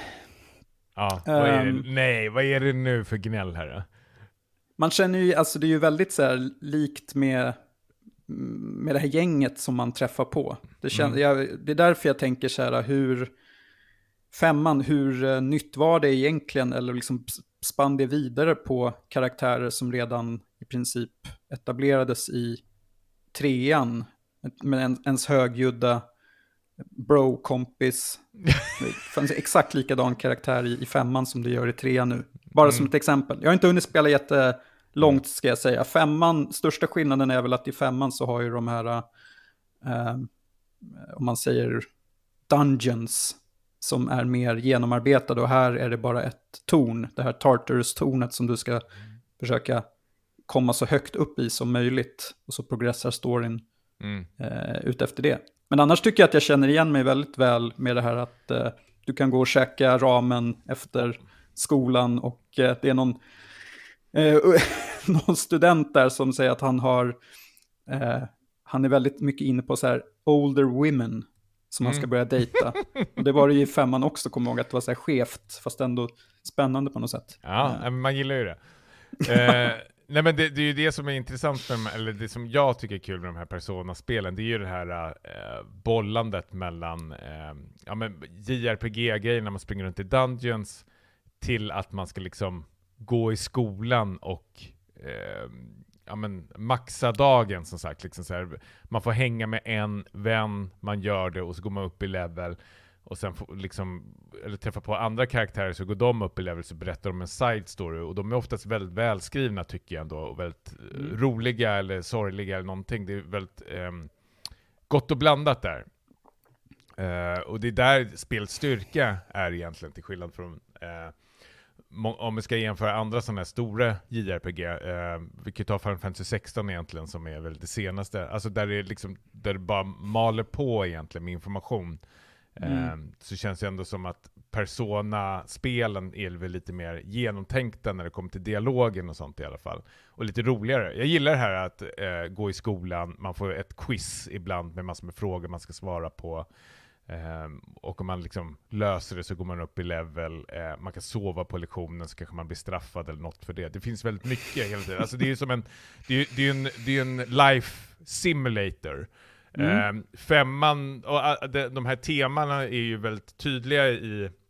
Ja, vad är det nu för gnäll här då? Man känner ju, alltså det är ju väldigt så här likt med det här gänget som man träffar på. Det är därför jag tänker så här, hur 5:an, hur nytt var det egentligen? Eller liksom spann det vidare på karaktärer som redan i princip etablerades i 3:an. Med ens högljudda bro-kompis. Det fanns exakt likadan karaktär i 5:an som det gör i 3:an nu. Bara som ett exempel. Jag har inte hunnit spela jättelångt ska jag säga. 5:an, största skillnaden är väl att i 5:an så har ju de här, om man säger dungeons, som är mer genomarbetade. Och här är det bara ett torn. Det här Tartarus-tornet som du ska försöka komma så högt upp i som möjligt. Och så progressar storyn ut efter det. Men annars tycker jag att jag känner igen mig väldigt väl med det här att du kan gå och käka ramen efter skolan och det är någon student där som säger att han är väldigt mycket inne på så här older women som han ska börja dejta. Och det var det ju i 5:an också, kommer jag ihåg, att det var så här skevt fast ändå spännande på något sätt. Ja, man gillar ju det. Nej, men det är ju det som är intressant med eller det som jag tycker är kul med de här Persona-spelen, det är ju det här bollandet mellan JRPG-grejer när man springer runt i dungeons till att man ska liksom gå i skolan och maxa dagen som sagt. Liksom så här, man får hänga med en vän, man gör det och så går man upp i level. Och sen eller träffa på andra karaktärer så går de upp i level så berättar de en side story. Och de är oftast väldigt välskrivna tycker jag ändå. Och väldigt roliga eller sorgliga eller någonting. Det är väldigt gott och blandat där. Och det är där spelets styrka är egentligen till skillnad från om vi ska jämföra andra sådana här stora JRPG. Vi kan ta Final Fantasy 16 egentligen som är väl det senaste. Alltså där det bara maler på egentligen med information. Så känns det ändå som att Persona-spelen är väl lite mer genomtänkta när det kommer till dialogen och sånt i alla fall. Och lite roligare. Jag gillar det här att gå i skolan, man får ett quiz ibland med massor med frågor man ska svara på. Och om man liksom löser det så går man upp i level. Man kan sova på lektionen så kanske man blir straffad eller något för det. Det finns väldigt mycket hela tiden. Alltså det är ju som det är en life simulator. 5:an och de här temana är ju väldigt tydliga i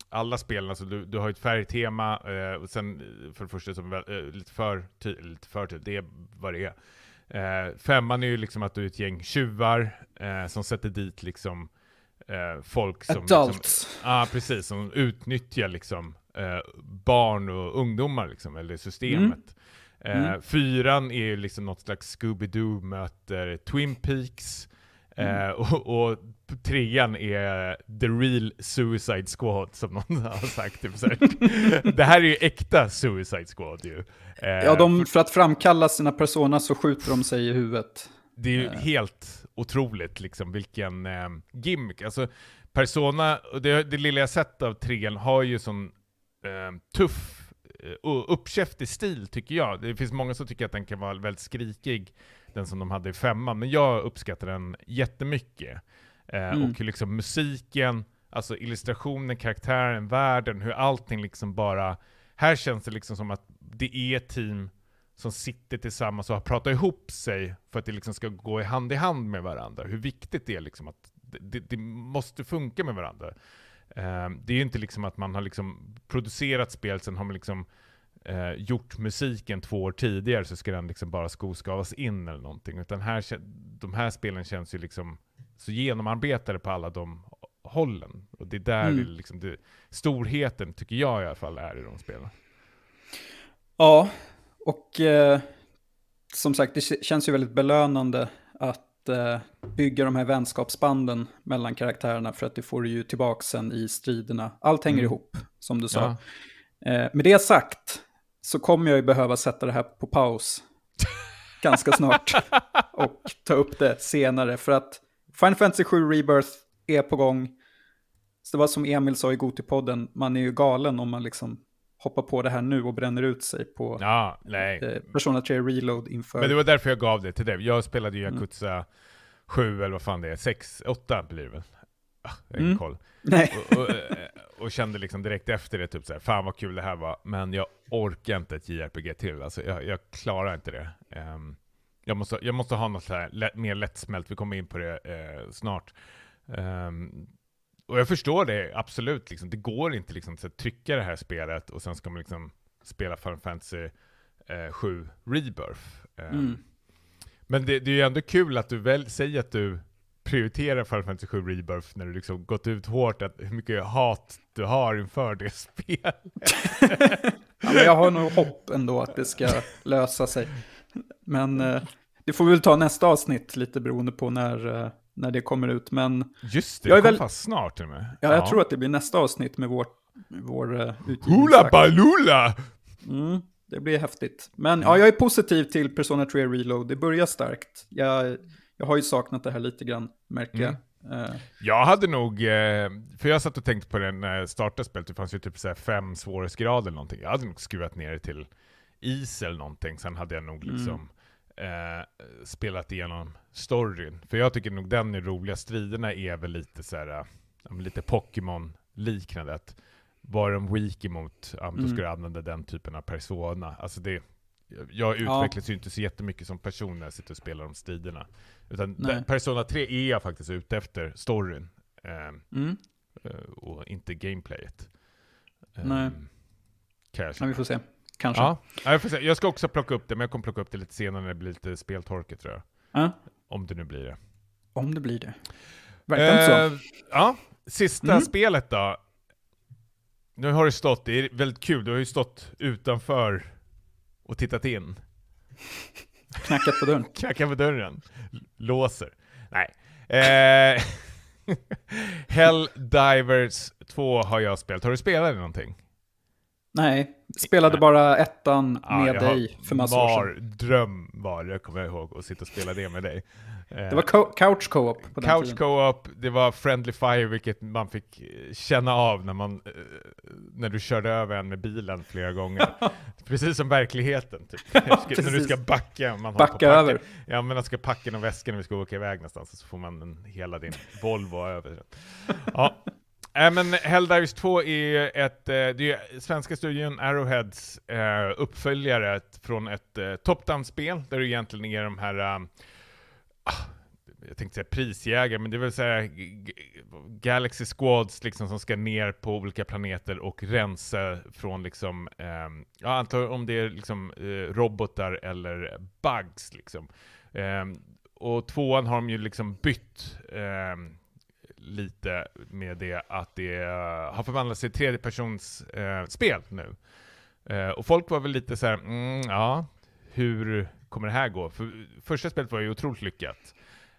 alla spelen, alltså du har ett färgtema, och sen för det första som lite för tydligt, det är vad det är. 5:an är ju liksom att du är ett gäng tjuvar som sätter dit liksom folk som... Adults. Ja, precis. Som utnyttjar liksom barn och ungdomar liksom, eller systemet. 4:an är ju liksom något slags Scooby-Doo möter Twin Peaks. Och 3:an är The Real Suicide Squad, som någon har sagt. Typ, så här. Det här är ju äkta Suicide Squad ju. För att framkalla sina personer så skjuter de sig i huvudet. Det är ju helt otroligt liksom, vilken gimmick. Alltså Persona, det lilla jag sett av 3:an har ju sån tuff och uppkäftig stil, tycker jag. Det finns många som tycker att den kan vara väldigt skrikig, den som de hade i 5:an, men jag uppskattar den jättemycket. Och liksom musiken, alltså illustrationen, karaktären, världen, hur allting liksom bara... Här känns det liksom som att det är ett team som sitter tillsammans och har pratat ihop sig för att det liksom ska gå hand i hand med varandra. Hur viktigt det är liksom att det måste funka med varandra. Det är ju inte liksom att man har liksom producerat spel, sen har man liksom gjort musiken 2 år tidigare, så ska den liksom bara skoskavas in eller någonting. Utan de här spelen känns ju liksom så genomarbetade på alla de hållen. Och det är där det liksom, storheten tycker jag i alla fall är i de spelen. Ja, och som sagt, det känns ju väldigt belönande att bygga de här vänskapsbanden mellan karaktärerna, för att det får ju tillbaka sen i striderna. Allt hänger ihop, som du sa. Med det sagt så kommer jag ju behöva sätta det här på paus ganska snart och ta upp det senare, för att Final Fantasy 7 Rebirth är på gång. Så det var som Emil sa i Gotipodden, man är ju galen om man liksom hoppar på det här nu och bränner ut sig på Persona 3 Reload inför... Men det var därför jag gav det till dig. Jag spelade ju Yakuza 7 eller vad fan det är, 6, 8 blir det väl. Jag har ingen koll. Nej. Och kände liksom direkt efter det typ så här, fan vad kul det här var, men jag orkar inte ett JRPG till. Alltså jag klarar inte det. Jag måste ha något så här mer lättsmält. Vi kommer in på det snart. Och jag förstår det absolut liksom. Det går inte liksom att trycka det här spelet och sen ska man liksom spela Final Fantasy 7 Rebirth. Men det är ju ändå kul att du väl säger att du prioriterar Final Fantasy 7 Rebirth när du liksom gått ut hårt, att hur mycket hat du har inför det spelet. Ja, men jag har nog hopp ändå att det ska lösa sig. Men det får vi väl ta nästa avsnitt, lite beroende på när det kommer ut. Men just det, kommer fast snart med. Ja, jag tror att det blir nästa avsnitt med vår utgivningstakt. Hula balula! Det blir häftigt. Men ja, jag är positiv till Persona 3 Reload. Det börjar starkt. Jag har ju saknat det här lite grann, märker jag. Jag hade nog, för jag satt och tänkte på den när jag startade spelet, det fanns ju typ så här 5 svårighetsgrader eller någonting. Jag hade nog skruvat ner det till is eller någonting. Sen hade jag nog liksom spelat igenom storyn. För jag tycker nog den är roliga. Striderna är väl lite så här, lite Pokémon-liknande. Att var en weak emot, då ska du använda den typen av persona. Alltså jag utvecklas ju inte så jättemycket som person när jag sitter och spelar de striderna. Utan Persona 3 är jag faktiskt ute efter storyn. Och inte gameplayet. Nej. Vi får se. Kanske. Ja, jag får se. Jag ska också plocka upp det, men jag kommer plocka upp det lite senare när det blir lite speltorka, tror jag. Om det nu blir det. Om det blir det. Verkligen så. Ja, sista spelet då. Nu har det stått, det är väldigt kul, du har ju stått utanför och tittat in. Knackat på dörren. Knackar på dörren. Låser. Nej. Helldivers 2 har jag spelat. Har du spelat någonting? Nej, spelade bara ettan med dig för massor år sedan. Dröm var det, kommer jag ihåg, att sitta och spela det med dig. Det var couch co-op på den couch tiden. co-op, det var friendly fire, vilket man fick känna av när du körde över en med bilen flera gånger. Precis som verkligheten typ. När du ska backa. Backa över. Ja, men man ska packa någon väska när vi ska åka iväg någonstans, så får man hela din Volvo över. Ja. Men Helldivers 2 är det är svenska studion Arrowheads uppföljare från ett top-down-spel där det egentligen är de här jag tänkte säga prisjägare, men det är väl så här Galaxy Squads liksom, som ska ner på olika planeter och rensa från liksom, jag antar om det är liksom robotar eller bugs liksom. Och 2:an har de ju liksom bytt lite med det att det har förvandlats till tredjepersons spel nu. Och folk var väl lite så här, ja, hur kommer det här gå? För första spelet var ju otroligt lyckat.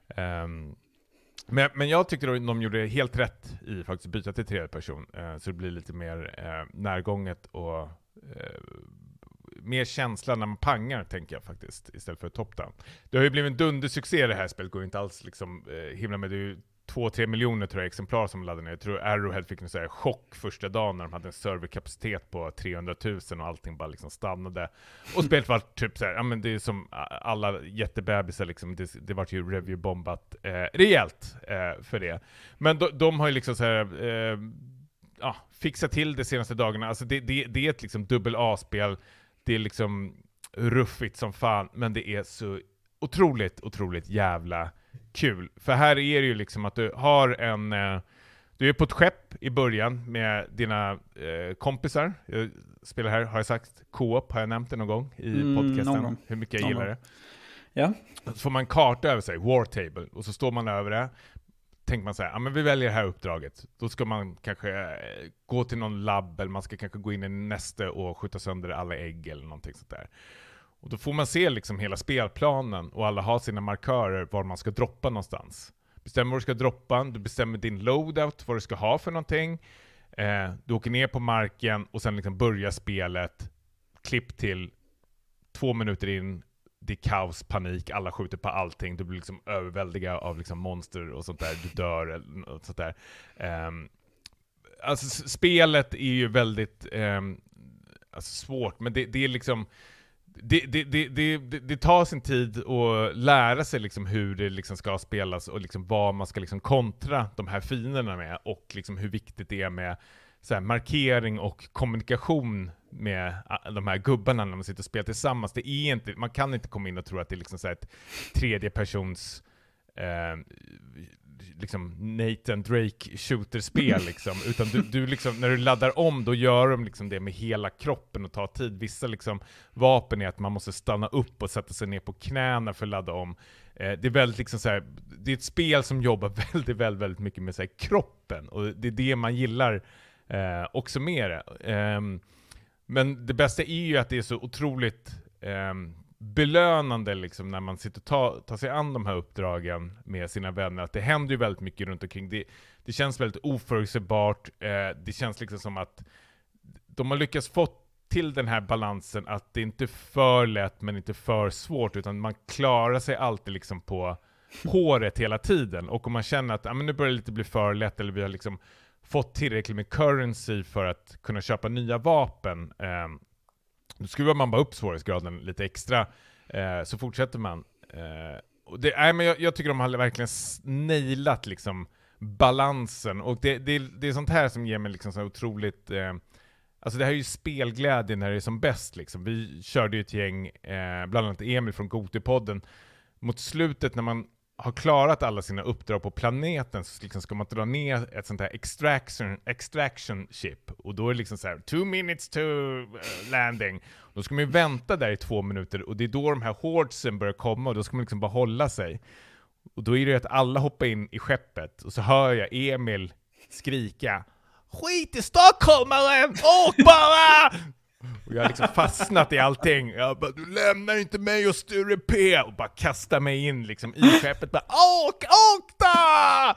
Men jag tyckte de gjorde helt rätt i faktiskt byta till tredje person. Så det blir lite mer närgånget och mer känsla när man pangar, tänker jag faktiskt, istället för top-down. Det har ju blivit en dundersuccé det här spelet, går ju inte alls liksom himla med. Det är ju 2-3 miljoner tror jag exemplar som laddade ner. Jag tror Arrowhead fick en så här chock första dagen när de hade en serverkapacitet på 300 000 och allting bara liksom stannade. Och spelet var typ så här, ja men det är som alla jättebebisar liksom, det var ju review-bombat rejält för det. Men de har ju liksom så här fixat till det senaste dagarna. Alltså det är ett liksom dubbel A-spel. Det är liksom ruffigt som fan, men det är så otroligt jävla kul. För här är det ju liksom att du har du är på ett skepp i början med dina kompisar. Jag spelar här, har jag sagt, co-op, har jag nämnt det någon gång i podcasten? Hur mycket jag gillar det. Ja. Så får man en karta över sig, War Table, och så står man över det. Tänker man så här, ja men vi väljer det här uppdraget. Då ska man kanske gå till någon labb, eller man ska kanske gå in i näste och skjuta sönder alla ägg eller någonting sånt där. Och då får man se liksom hela spelplanen och alla har sina markörer var man ska droppa någonstans. Bestämmer var du ska droppa, du bestämmer din loadout, vad du ska ha för någonting. Du åker ner på marken och sen liksom börjar spelet. Klipp till 2 minuter in, det är kaos, panik, alla skjuter på allting. Du blir liksom överväldigad av liksom monster och sånt där, du dör eller något sånt där. Alltså spelet är ju väldigt svårt, men det är liksom det tar sin tid att lära sig liksom hur det liksom ska spelas och liksom vad man ska liksom kontra de här fienderna med, och liksom hur viktigt det är med så här markering och kommunikation med de här gubbarna när man sitter och spelar tillsammans. Det är inte, man kan inte komma in och tro att det är liksom så här ett tredjepersons liksom Nathan Drake shooter-spel liksom, utan du liksom, när du laddar om, då gör de liksom det med hela kroppen och tar tid. Vissa liksom vapen är att man måste stanna upp och sätta sig ner på knäna för att ladda om. Det är väldigt liksom så här, det är ett spel som jobbar väldigt mycket med så här kroppen, och det är det man gillar också med det. Men det bästa är ju att det är så otroligt belönande liksom, när man sitter och tar sig an de här uppdragen med sina vänner, att det händer ju väldigt mycket runt omkring. Det känns väldigt oförutsägbart. Det känns liksom som att de har lyckats få till den här balansen, att det inte är för lätt men inte för svårt, utan man klarar sig alltid liksom på håret hela tiden. Och om man känner att men nu börjar det lite bli för lätt, eller vi har liksom fått tillräckligt med currency för att kunna köpa nya vapen, då skruvar man bara upp svårighetsgraden lite extra, så fortsätter man. Och men jag tycker de har verkligen nailat liksom balansen, och det är sånt här som ger mig liksom så otroligt, alltså det här är ju spelglädje när det är som bäst liksom. Vi körde ju ett gäng, bland annat Emil från Gotipodden, mot slutet när man har klarat alla sina uppdrag på planeten, så liksom ska man dra ner ett sånt här extraction ship, och då är det liksom så här 2 minutes to landing. Då ska man ju vänta där i 2 minuter, och det är då de här hordesen börjar komma, och då ska man liksom bara hålla sig. Och då är det att alla hoppar in i skeppet, och så hör jag Emil skrika: "Skit i stockholmaren, åk bara!" Och jag har liksom fastnat i allting. Jag bara, du lämnar inte mig och Sture P. Och bara kastar mig in liksom i skeppet. Bara, åk då!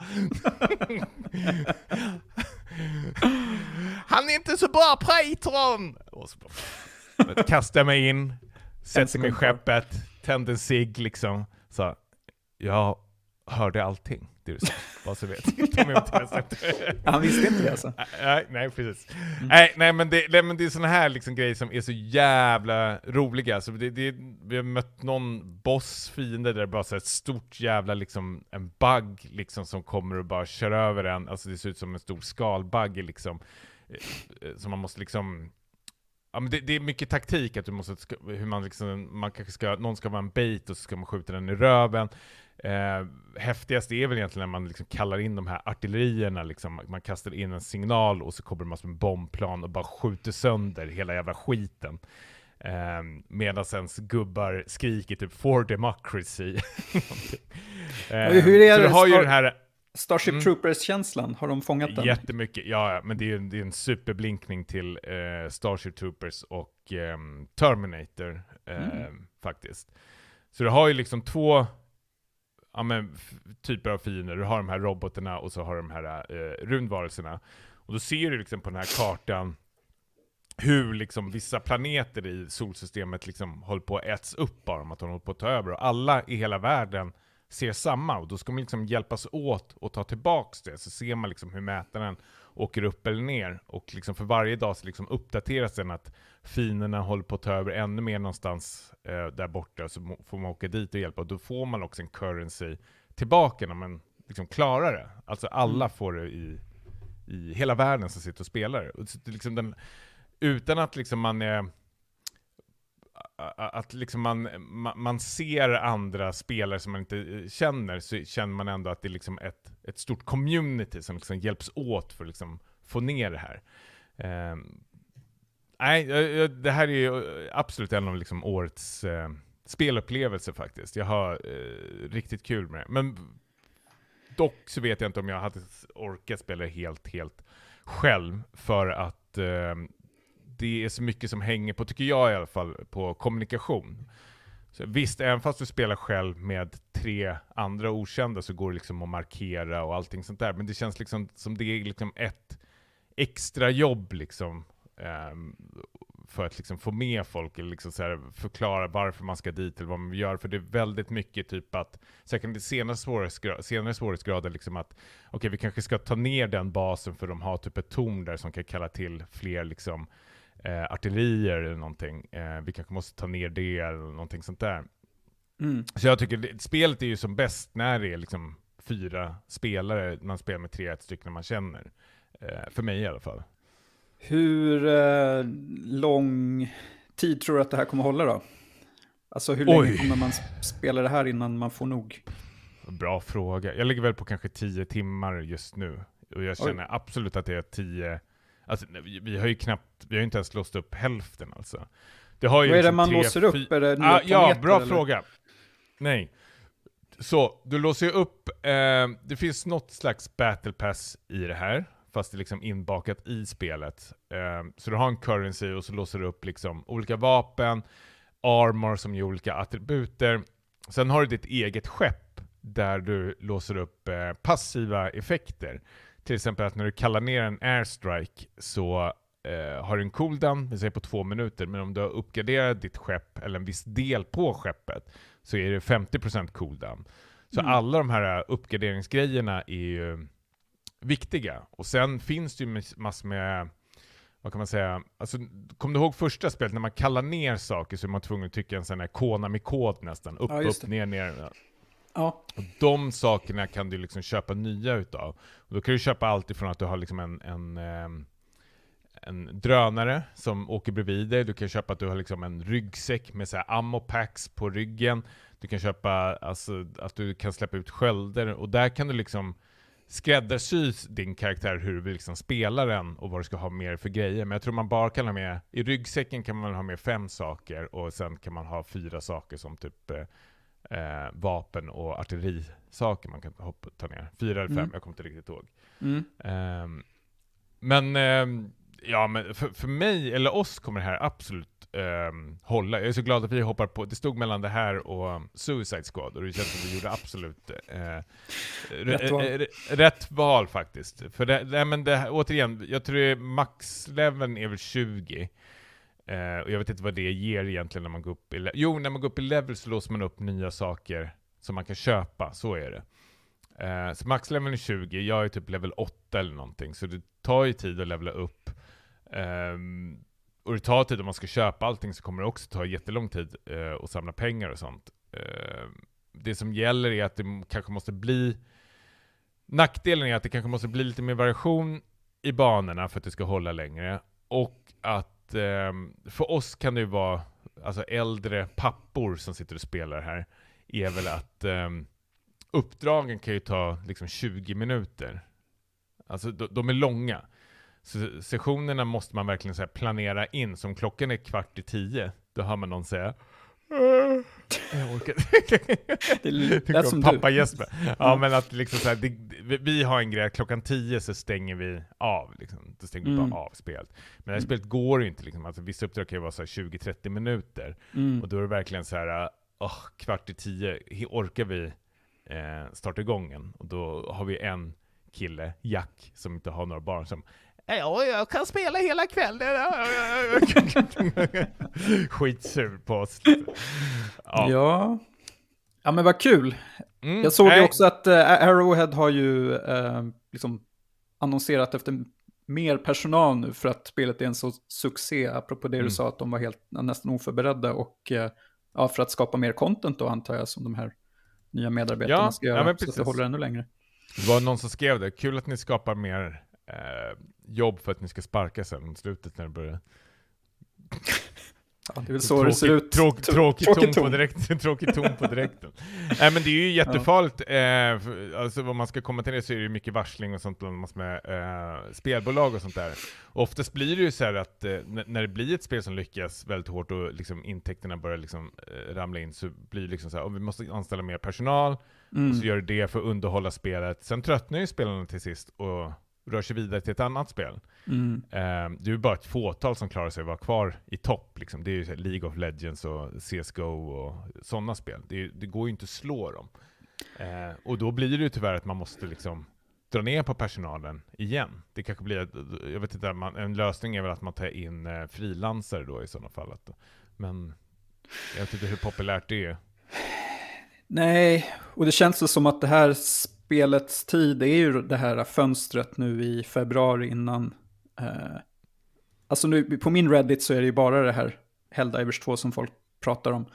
Han är inte så bra, Patron! Och så bara, kastar mig in, sätter mig i skeppet, tänder en cigg liksom. Så jag hörde allting. Det är så, bara så vet. Han visste inte det alltså. Nej, precis. Nej, men det är såna här liksom grejer som är så jävla roliga. Så vi har mött någon bossfiende där det bara så ett stort jävla liksom, en bug liksom, som kommer och bara kör över en. Alltså det ser ut som en stor skalbugg liksom. Så man måste liksom... Ja, men det är mycket taktik, att du måste, hur man liksom, man kanske ska, någon ska vara en bait och så ska man skjuta den i röven. Häftigast är väl egentligen när man liksom kallar in de här artillerierna, liksom. Man kastar in en signal och så kommer det massor med bombplan och bara skjuter sönder hela jävla skiten. Medan ens gubbar skriker typ for democracy. Hur är så det? du har ju den här Starship Troopers-känslan, har de fångat den? jättemycket, ja, men det är en superblinkning till Starship Troopers och Terminator faktiskt. Så du har ju liksom två typer av fiender. Du har de här robotarna och så har de här rymdvarelserna. Och då ser du liksom på den här kartan hur liksom vissa planeter i solsystemet liksom håller på att äts upp bara, att de håller på att ta över. Och alla i hela världen ser samma, och då ska man liksom hjälpas åt och ta tillbaks det. Så ser man liksom hur mätaren åker upp eller ner. Och liksom för varje dag så liksom uppdateras den att finerna håller på att ta över ännu mer någonstans där borta. Så får man åka dit och hjälpa. Och då får man också en currency tillbaka när man liksom klarar det. Alltså alla får det i hela världen som sitter och spelar. Och så liksom utan att liksom man är... Att liksom man ser andra spelare som man inte känner, så känner man ändå att det är liksom ett stort community som liksom hjälps åt för att liksom få ner det här. Nej, det här är ju absolut en av liksom årets spelupplevelser faktiskt. Jag har riktigt kul med det. Men dock så vet jag inte om jag hade orkat spela helt själv, för att det är så mycket som hänger på, tycker jag i alla fall, på kommunikation. Så visst, även fast du spelar själv med 3 andra okända så går det liksom att markera och allting sånt där. Men det känns liksom som det är liksom ett extra jobb liksom, för att liksom få med folk, eller liksom så här förklara varför man ska dit eller vad man gör. För det är väldigt mycket typ att, säkert det senare svårighetsgrader liksom att okej, vi kanske ska ta ner den basen för de har typ ett torn där som kan kalla till fler liksom artillerier eller någonting. Vi kanske måste ta ner det eller någonting sånt där. Så jag tycker spelet är ju som bäst när det är liksom 4 spelare, man spelar med 3 stycken man känner. För mig i alla fall. Hur lång tid tror du att det här kommer hålla då? Alltså hur länge kommer man spela det här innan man får nog? Bra fråga. Jag ligger väl på kanske 10 timmar just nu. Och jag känner absolut att det är 10... Alltså, vi har ju inte ens låst upp hälften alltså. Det har ju vad är liksom det man låser upp? Är det nya ja, bra eller? fråga. Nej. Så, du låser ju upp... det finns något slags battle pass i det här. Fast det är liksom inbakat i spelet. Så du har en currency och så låser du upp liksom olika vapen, armor som ger olika attributer. Sen har du ditt eget skepp där du låser upp passiva effekter. Till exempel att när du kallar ner en airstrike så har du en cooldown, vi säger på 2 minuter. Men om du har uppgraderat ditt skepp eller en viss del på skeppet så är det 50% cooldown. Så alla de här uppgraderingsgrejerna är ju viktiga. Och sen finns det ju massor med, vad kan man säga, alltså, kom du ihåg första spelet när man kallar ner saker så är man tvungen att tycka en sån här Konami-kod nästan, upp, ner. Ja. Och de sakerna kan du liksom köpa nya utav. Och då kan du köpa allt ifrån att du har liksom en drönare som åker bredvid dig. Du kan köpa att du har liksom en ryggsäck med så här ammo packs på ryggen. Du kan köpa alltså, att du kan släppa ut skölder. Och där kan du liksom skräddarsy din karaktär hur du vill liksom spela den och vad du ska ha mer för grejer. Men jag tror man bara kan ha med, i ryggsäcken kan man ha med 5 saker och sen kan man ha 4 saker som typ vapen och artillerisaker man kan ta ner. 4 eller 5, jag kommer inte riktigt ihåg. Men för mig eller oss kommer det här absolut hålla. Jag är så glad att vi hoppar på. Det stod mellan det här och Suicide Squad och det känns som vi gjorde absolut rätt val faktiskt. För det, återigen, jag tror maxleveln är väl 20. Och jag vet inte vad det ger egentligen när man går upp när man går upp i level så låser man upp nya saker som man kan köpa, så är det. Så maxleveln är 20, jag är typ level 8 eller någonting, så det tar ju tid att levela upp. Och det tar tid om man ska köpa allting, så kommer det också ta jättelång tid att samla pengar och sånt. Det som gäller är att det kanske måste bli, nackdelen är att det kanske måste bli lite mer variation i banorna för att det ska hålla längre. Och att för oss kan det ju vara, alltså äldre pappor som sitter och spelar här, är väl att uppdragen kan ju ta liksom 20 minuter. Alltså de är långa. Så sessionerna måste man verkligen så här planera in. Som klockan är 9:15, då hör man någon säga jag orkar. Det lät som pappa du. Jesper. Ja, men att liksom så här, vi har en grej, klockan 10 så stänger vi av. Liksom. Då stänger vi bara av spelet. Men det här spelet går ju inte. Liksom. Alltså, vissa uppdrag kan ju vara så här 20-30 minuter. Och då är det verkligen så här, 9:15, orkar vi starta igång en? Och då har vi en kille, Jack, som inte har några barn, som jag kan spela hela kvällen. Skitsur på oss. Ja, men vad kul. Jag såg ju också att Arrowhead har ju liksom annonserat efter mer personal nu för att spelet är en så succé, apropå det du sa att de var helt nästan oförberedda, och för att skapa mer content då, antar jag, som de här nya medarbetarna ska göra, så att det håller ännu längre. Det var någon som skrev det. Kul att ni skapar mer jobb för att ni ska sparka sen mot slutet när det börjar. Ja, det är väl så det ser ut. Tråkig ton på direkten. Nej, men det är ju jättefarligt. Alltså vad man ska komma till det, så är det ju mycket varsling och sånt bland massor med spelbolag och sånt där. Och oftast blir det ju så här att när det blir ett spel som lyckas väldigt hårt och liksom intäkterna börjar liksom ramla in, så blir det liksom så här, vi måste anställa mer personal och så gör det för att underhålla spelet. Sen tröttnar ju spelarna till sist och rör sig vidare till ett annat spel. Det är ju bara ett fåtal som klarar sig att vara kvar i topp. Liksom. Det är ju League of Legends och CSGO och sådana spel. Det går ju inte att slå dem. Och då blir det ju tyvärr att man måste liksom dra ner på personalen igen. Det kanske blir, jag vet inte, en lösning är väl att man tar in frilansare då i sådana fall. Men jag vet inte hur populärt det är. Nej, och det känns som att det här spelets tid är ju det här fönstret nu i februari innan. Alltså nu på min Reddit så är det ju bara det här Helldivers 2 som folk pratar om.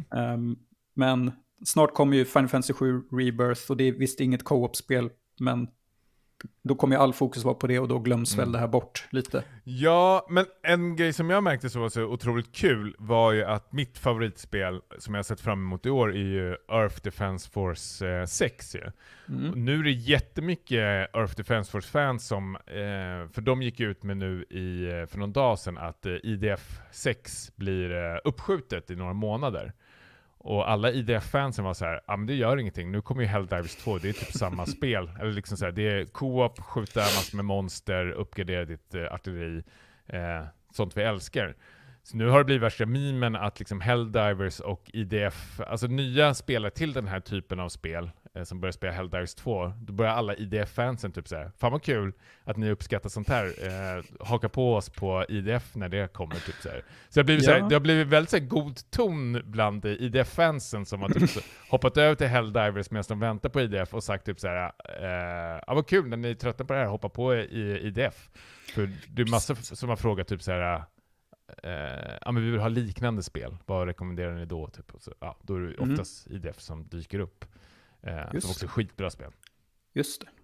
Men snart kommer ju Final Fantasy 7 Rebirth, och det är visst inget co-op-spel, men då kommer ju all fokus vara på det, och då glöms väl det här bort lite. Ja, men en grej som jag märkte som var så otroligt kul var ju att mitt favoritspel som jag har sett fram emot i år är ju Earth Defense Force 6. Ja. Och nu är det jättemycket Earth Defense Force-fans som, för de gick ut med nu för någon dag sedan att IDF 6 blir uppskjutet i några månader. Och alla IDF-fansen var så här, men det gör ingenting. Nu kommer ju Helldivers 2, det är typ samma spel. Eller liksom så här, det är co-op, skjuta massor med monster, uppgradera ditt artilleri. Sånt vi älskar. Så nu har det blivit värsta memen att liksom Helldivers och IDF, alltså nya spelare till den här typen av spel, som börjar spela Helldivers 2, då börjar alla IDF-fansen typ såhär, fan vad kul att ni uppskattar sånt här, haka på oss på IDF när det kommer typ såhär. Så det har blivit väldigt såhär god ton bland IDF-fansen som har typ hoppat över till Helldivers medan de väntar på IDF och sagt typ såhär, vad kul när ni är trötta på det här, hoppa på i IDF. För det är massor som har frågat typ såhär, men vi vill ha liknande spel. Vad rekommenderar ni då? Typ? Så, då är det oftast IDF som dyker upp. Som också är skitbra spel. Just det.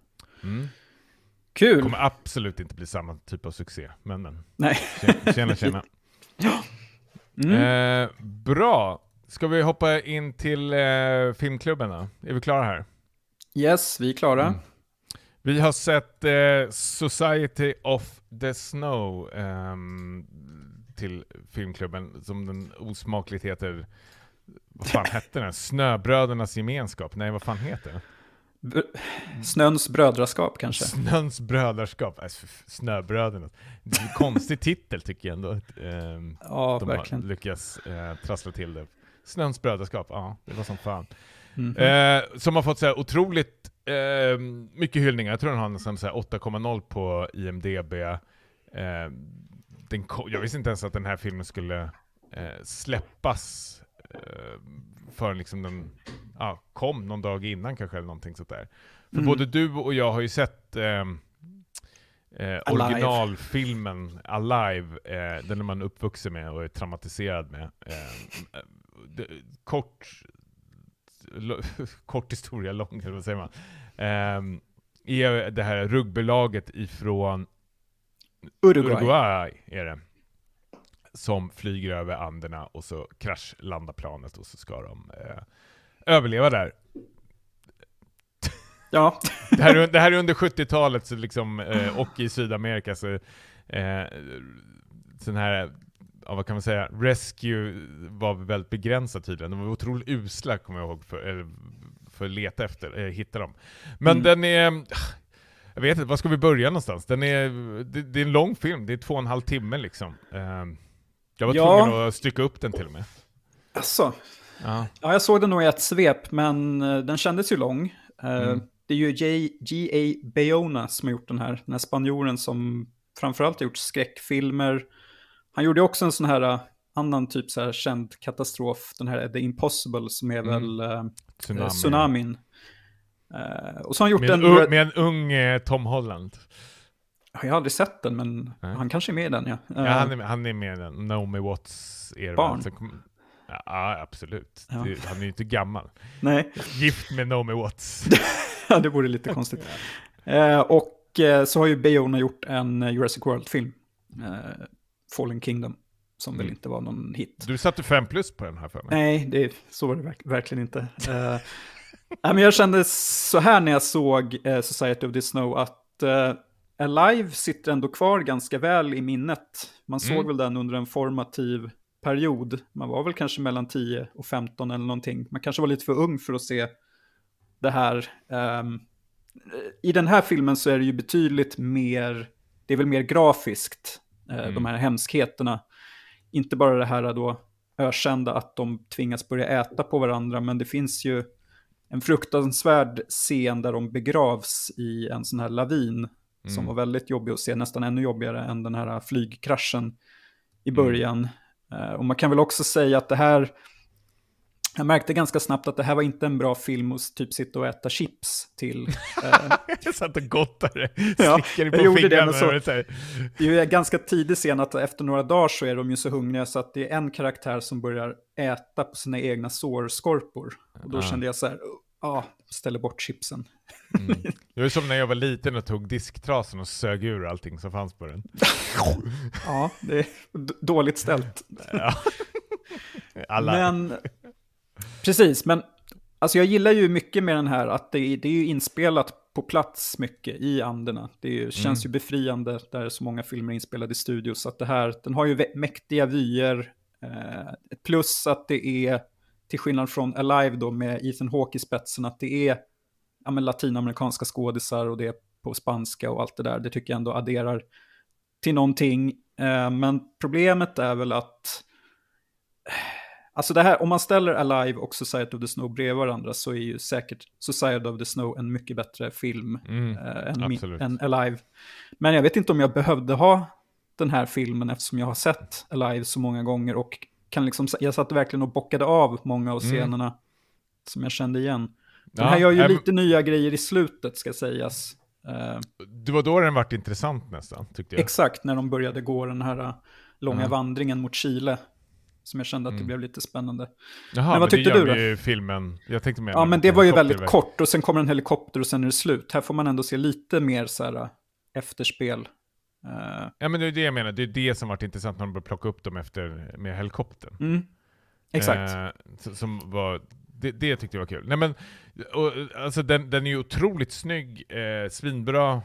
Kul. Det kommer absolut inte bli samma typ av succé. Men. Nej. Tjena. Bra. Ska vi hoppa in till filmklubben då? Är vi klara här? Yes, vi är klara. Vi har sett Society of the Snow till filmklubben, som den osmakligt heter. Vad fan hette den? Snöbrödernas gemenskap? Nej, vad fan heter den? Snöns brödraskap kanske? Snöns brödraskap. Snöbröderna. Det är en konstig titel tycker jag ändå. De verkligen. har lyckats trassla till det. Snöns brödraskap, det var som fan. Som har fått så här otroligt mycket hyllningar. Jag tror den har nästan 8,0 på IMDb. Jag visste inte ens att den här filmen skulle släppas för liksom den kom någon dag innan kanske eller någonting sånt där. För både du och jag har ju sett originalfilmen Alive, den är man uppvuxen med och är traumatiserad med. Kort historia lång, eller vad säger man? Är det här rugbylaget ifrån Uruguay är det, som flyger över Anderna och så kraschlandar planet och så ska de överleva där. Ja. Det här är under 70-talet så liksom, och i Sydamerika så sån här, ja, vad kan man säga, rescue var väldigt begränsat tydligen. De var otroligt usla, kommer jag ihåg, för att leta efter, hitta dem. Men den är, jag vet inte, var ska vi börja någonstans? Det är en lång film, det är 2,5 timme liksom. Jag var tvungen att stycka upp den till och med. Alltså. Ja, jag såg den nog i ett svep, men den kändes ju lång. Det är ju G.A. Bayona som har gjort den här spanjoren som framförallt har gjort skräckfilmer. Han gjorde också en sån här annan typ så här känd katastrof, den här The Impossible som är väl tsunamin. Och så har han gjort med en ung Tom Holland. Jag har aldrig sett den, men han kanske är med i den. Ja, han är med i den. Naomi Watts är barn. Ja, absolut. Ja. Han är ju inte gammal. Nej. Gift med Naomi Watts. Ja, det vore lite konstigt. Och så har ju Bayona gjort en Jurassic World-film. Fallen Kingdom. Som väl inte var någon hit. Du satte 5+ på den här för mig. Nej, så var det verkligen inte. Men jag kände så här när jag såg Society of the Snow att Alive sitter ändå kvar ganska väl i minnet. Man såg väl den under en formativ period. Man var väl kanske mellan 10 och 15 eller någonting. Man kanske var lite för ung för att se det här. I den här filmen så är det ju betydligt mer, det är väl mer grafiskt, de här hemskheterna. Inte bara det här då ökända att de tvingas börja äta på varandra, men det finns ju en fruktansvärd scen där de begravs i en sån här lavin som var väldigt jobbig att se, nästan ännu jobbigare än den här flygkraschen i början. Och man kan väl också säga att det här, jag märkte ganska snabbt att det här var inte en bra film att typ sitta och äta chips till. Jag satt och gottade, slickade på fingrarna. Det är ju ganska tidig scen att efter några dagar så är de ju så hungriga så att det är en karaktär som börjar äta på sina egna sårskorpor. Och då kände jag så här, ställer bort chipsen. Det var som när jag var liten och tog disktrasen och sög ur allting som fanns på den. Ja, det är dåligt ställt. Ja. Men precis, men alltså jag gillar ju mycket med den här att det är ju inspelat på plats mycket i Anderna. Det känns ju befriande där så många filmer är inspelade i studio, så att det här, den har ju mäktiga vyer, plus att det är, till skillnad från Alive då med Ethan Hawke i spetsen, att det är latinamerikanska skådisar och det är på spanska och allt det där. Det tycker jag ändå adderar till någonting. Men problemet är väl att alltså det här, om man ställer Alive och Society of the Snow bredvid varandra så är ju säkert Society of the Snow en mycket bättre film än Alive. Men jag vet inte om jag behövde ha den här filmen eftersom jag har sett Alive så många gånger och kan liksom, jag satt verkligen och bockade av många av scenerna som jag kände igen. Den här gör ju lite nya grejer i slutet, ska sägas. Det var då den vart intressant nästan, tyckte jag. Exakt, när de började gå den här långa vandringen mot Chile. Som jag kände att det blev lite spännande. Jaha, men vad tyckte du då? Ju filmen, jag tänkte med men det var ju väldigt kort och sen kommer en helikopter och sen är det slut. Här får man ändå se lite mer så här efterspel. Ja, men det är det jag menar. Det är det som varit intressant när de började plocka upp dem med helikoptern. Exakt. Som var... Det tyckte jag var kul. Nej, men, alltså den är ju otroligt snygg, svinbra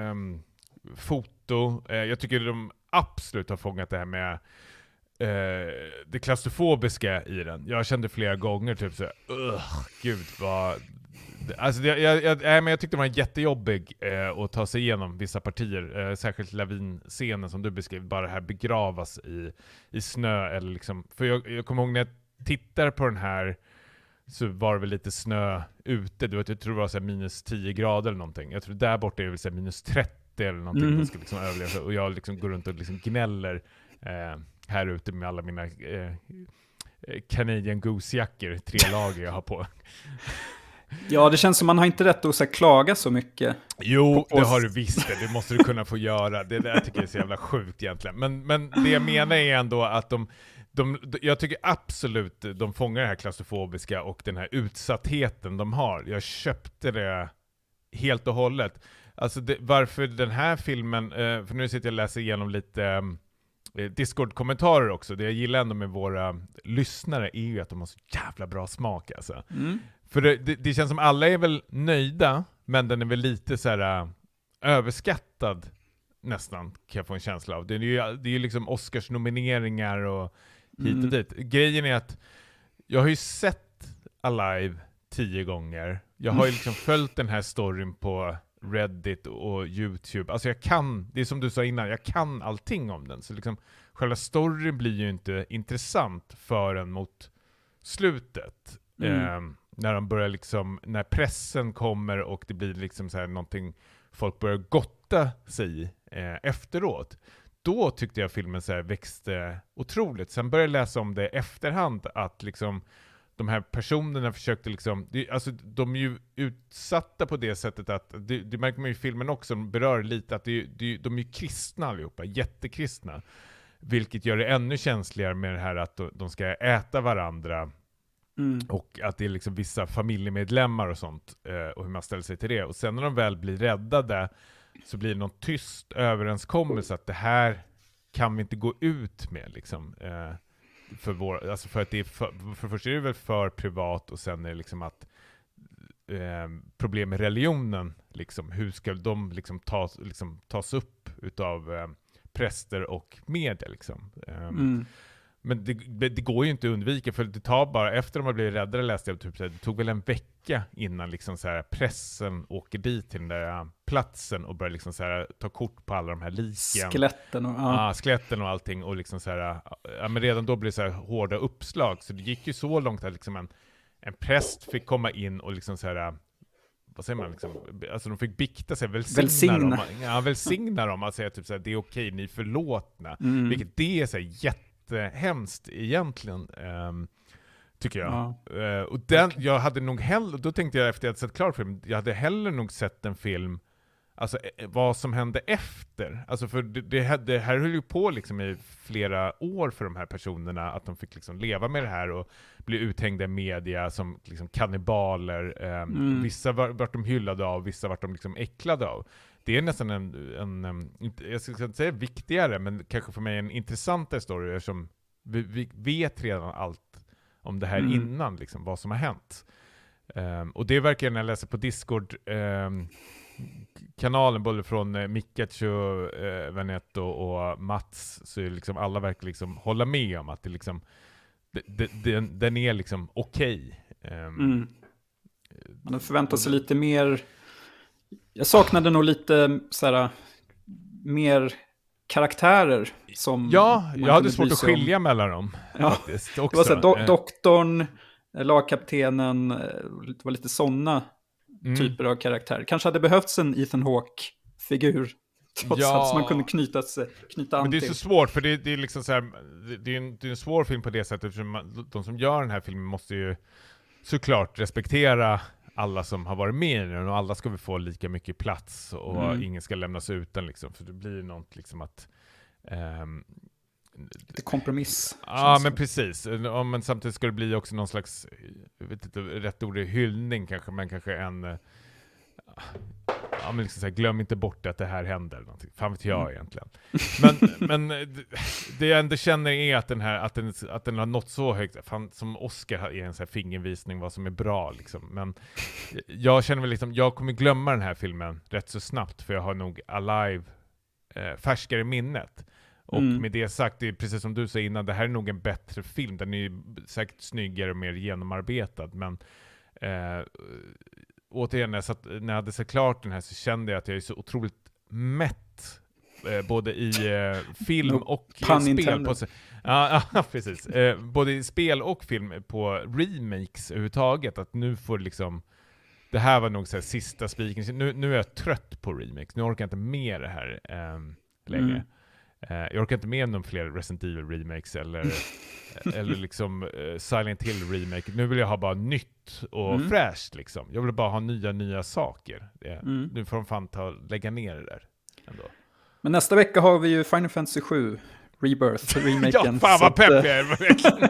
foto. Jag tycker de absolut har fångat det här med det klaustrofobiska i den. Jag kände flera gånger typ så gud vad... Alltså jag tyckte det var jättejobbig att ta sig igenom vissa partier, särskilt lavinscenen som du beskrev, bara det här begravas i snö eller liksom, för jag kommer ihåg när jag tittar på den här så var det väl lite snö ute. Du vet, jag tror det var så här minus 10 grader eller någonting. Jag tror där borta är det så här minus 30 eller någonting. Ska liksom överleva. Och jag liksom går runt och liksom gnäller här ute med alla mina Canadian Goose-jackor, 3 lager jag har på. Ja, det känns som man har inte rätt att så här, klaga så mycket. Jo, det har du visst. Det måste du kunna få göra. Det där tycker jag är så jävla sjukt egentligen. Men det jag menar är ändå att jag tycker absolut de fångar det här klaustrofobiska och den här utsattheten de har. Jag köpte det helt och hållet. Alltså varför den här filmen, för nu sitter jag och läser igenom lite Discord-kommentarer också. Det jag gillar ändå med våra lyssnare är ju att de har så jävla bra smak alltså. För det känns som alla är väl nöjda Men den är väl lite så här överskattad nästan, kan jag få en känsla av. Det är ju liksom Oscars-nomineringar och hit och dit. Grejen är att jag har ju sett Alive 10 gånger. Jag har ju liksom följt den här storyn på Reddit och YouTube. Alltså det är som du sa innan, jag kan allting om den. Så liksom själva storyn blir ju inte intressant förrän mot slutet. När de börjar liksom, när pressen kommer och det blir liksom så här någonting folk börjar gotta sig i efteråt. Då tyckte jag filmen så här växte otroligt. Sen började jag läsa om det i efterhand att liksom de här personerna försökte liksom, alltså de är ju utsatta på det sättet att, det märker man ju i filmen också, de berör lite att de är ju kristna allihopa, jättekristna. Vilket gör det ännu känsligare med det här att de ska äta varandra. Och att det är liksom vissa familjemedlemmar och sånt, och hur man ställer sig till det. Och sen när de väl blir räddade så blir det någon tyst överenskommelse att det här kan vi inte gå ut med liksom. För att det är för först är det väl för privat, och sen är det liksom att problem med religionen liksom, hur ska de liksom tas upp utav präster och media liksom. Men det går ju inte att undvika, för det tar bara, efter de har blivit räddade, läste jag typ, det tog väl en vecka innan liksom så här, pressen åker dit till den där platsen och börjar liksom så här, ta kort på alla de här liken. Skeletten och allting, och liksom så här, men redan då blir det så här hårda uppslag, så det gick ju så långt att liksom en präst fick komma in och liksom så här, vad säger man liksom, alltså de fick bikta sig, välsigna dem, alltså säga typ så här, det är okej, ni är förlåtna, vilket det är så här jättehemskt egentligen, tycker jag. Och jag hade nog då tänkte jag efter att jag sett klart film, jag hade hellre nog sett en film, alltså vad som hände efter. Alltså för det här höll ju på liksom i flera år för de här personerna, att de fick liksom leva med det här och bli uthängda i media som liksom kannibaler. Vissa vart de hyllade av, vissa vart de liksom äcklade av. Det är nästan jag ska inte säga viktigare, men kanske för mig en intressantare story, som vi vet redan allt om det här innan, liksom, vad som har hänt. Och det verkar, när jag läser på Discord kanalen, både från Mikachu, Veneto och Mats, så är liksom alla verkar liksom hålla med om att det liksom den är liksom okej. Man förväntar sig lite mer. Jag saknade nog lite såhär, mer karaktärer som... Ja, jag hade svårt att skilja mellan dem. Ja, faktiskt, också. Det var så doktorn, lagkaptenen, det var lite sådana typer av karaktärer. Kanske hade behövts en Ethan Hawke-figur, trots allt, som man kunde knyta an. Men det är så svårt, för det är liksom så här, det är en svår film på det sättet, för de som gör den här filmen måste ju såklart respektera alla som har varit med i den, och alla ska vi få lika mycket plats, och ingen ska lämnas utan liksom, för det blir något liksom att lite kompromiss. Ja, men precis. Men samtidigt ska det bli också någon slags, jag vet inte, rätt ord är hyllning kanske, men kanske men liksom så här, glöm inte bort att det här händer någonting. Fan vet jag egentligen. Men det jag ändå känner är att den har nått så högt, fan, som Oscar är en så här fingervisning vad som är bra liksom. Men jag känner väl liksom, jag kommer glömma den här filmen rätt så snabbt, för jag har nog Alive färskare i minnet. Och med det sagt, det är precis som du sa innan, det här är nog en bättre film. Den är ju säkert snyggare och mer genomarbetad, men återigen, när jag hade sett klart den här, så kände jag att jag är så otroligt mätt, både i film och spel på, ja, precis. Både i spel och film på remakes överhuvudtaget, att nu får liksom, det här var nog så här sista spiken. Nu är jag trött på remakes. Nu orkar jag inte med det här längre. Jag orkar inte med någon fler Resident Evil remakes eller liksom Silent Hill remake. Nu vill jag ha bara nytt och fräscht liksom. Jag vill bara ha nya saker. Nu får de fan lägga ner det där ändå. Men nästa vecka har vi ju Final Fantasy 7 Rebirth remaken. Ja, fan vad pepp jag är verkligen.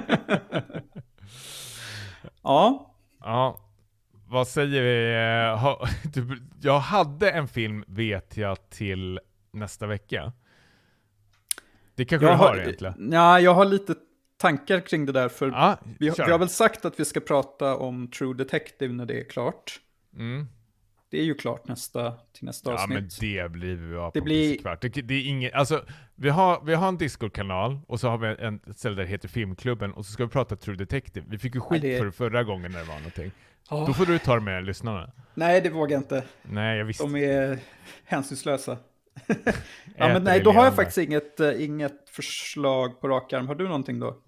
Ja. Vad säger vi? Jag hade en film, vet jag, till nästa vecka. Det kanske jag har egentligen. Ja, jag har lite tankar kring det där. För vi har väl sagt att vi ska prata om True Detective när det är klart. det är ju klart till nästa avsnitt. Ja, men det blir vi av Det på blir- kvart. Det är inget, alltså, vi har en Discord-kanal och så har vi ett ställe där det heter Filmklubben och så ska vi prata True Detective. Vi fick ju skit det- för förra gången när det var någonting. Ja. Då får du ta det med lyssnarna. Nej, det vågar jag inte. Nej, jag visste. De är hänsynslösa. Ja, Äter men nej, det då har jag levande. faktiskt inget förslag på rak arm. Har du någonting då?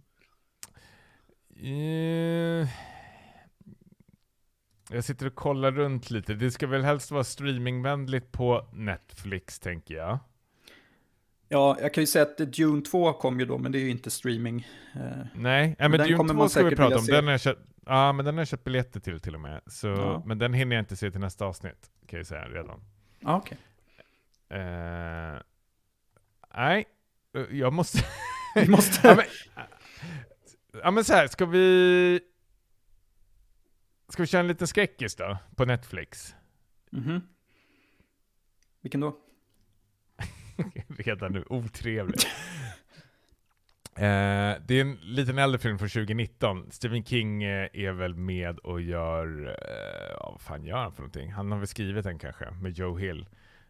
Jag sitter och kollar runt lite. Det ska väl helst vara streamingvänligt på Netflix, tänker jag. Ja, jag kan ju säga att Dune 2 kom ju då, men det är ju inte streaming. Nej, men den Dune kommer 2 man ska vi säkert prata vilja om. se. Den har jag köpt, ja, men den har jag köpt biljetter till och med. Så, Ja. men den hinner jag inte se till nästa avsnitt, kan jag säga redan. Ja, okej. Nej, jag måste... Vi måste... ja, men så här, ska vi köra en liten skräckis då, på Netflix? Mhm. Vilken då? Redan nu, otrevligt. Det är en liten äldre film från 2019. Stephen King är väl med och gör... vad fan gör han för någonting? Han har väl skrivit den kanske, med Joe Hill.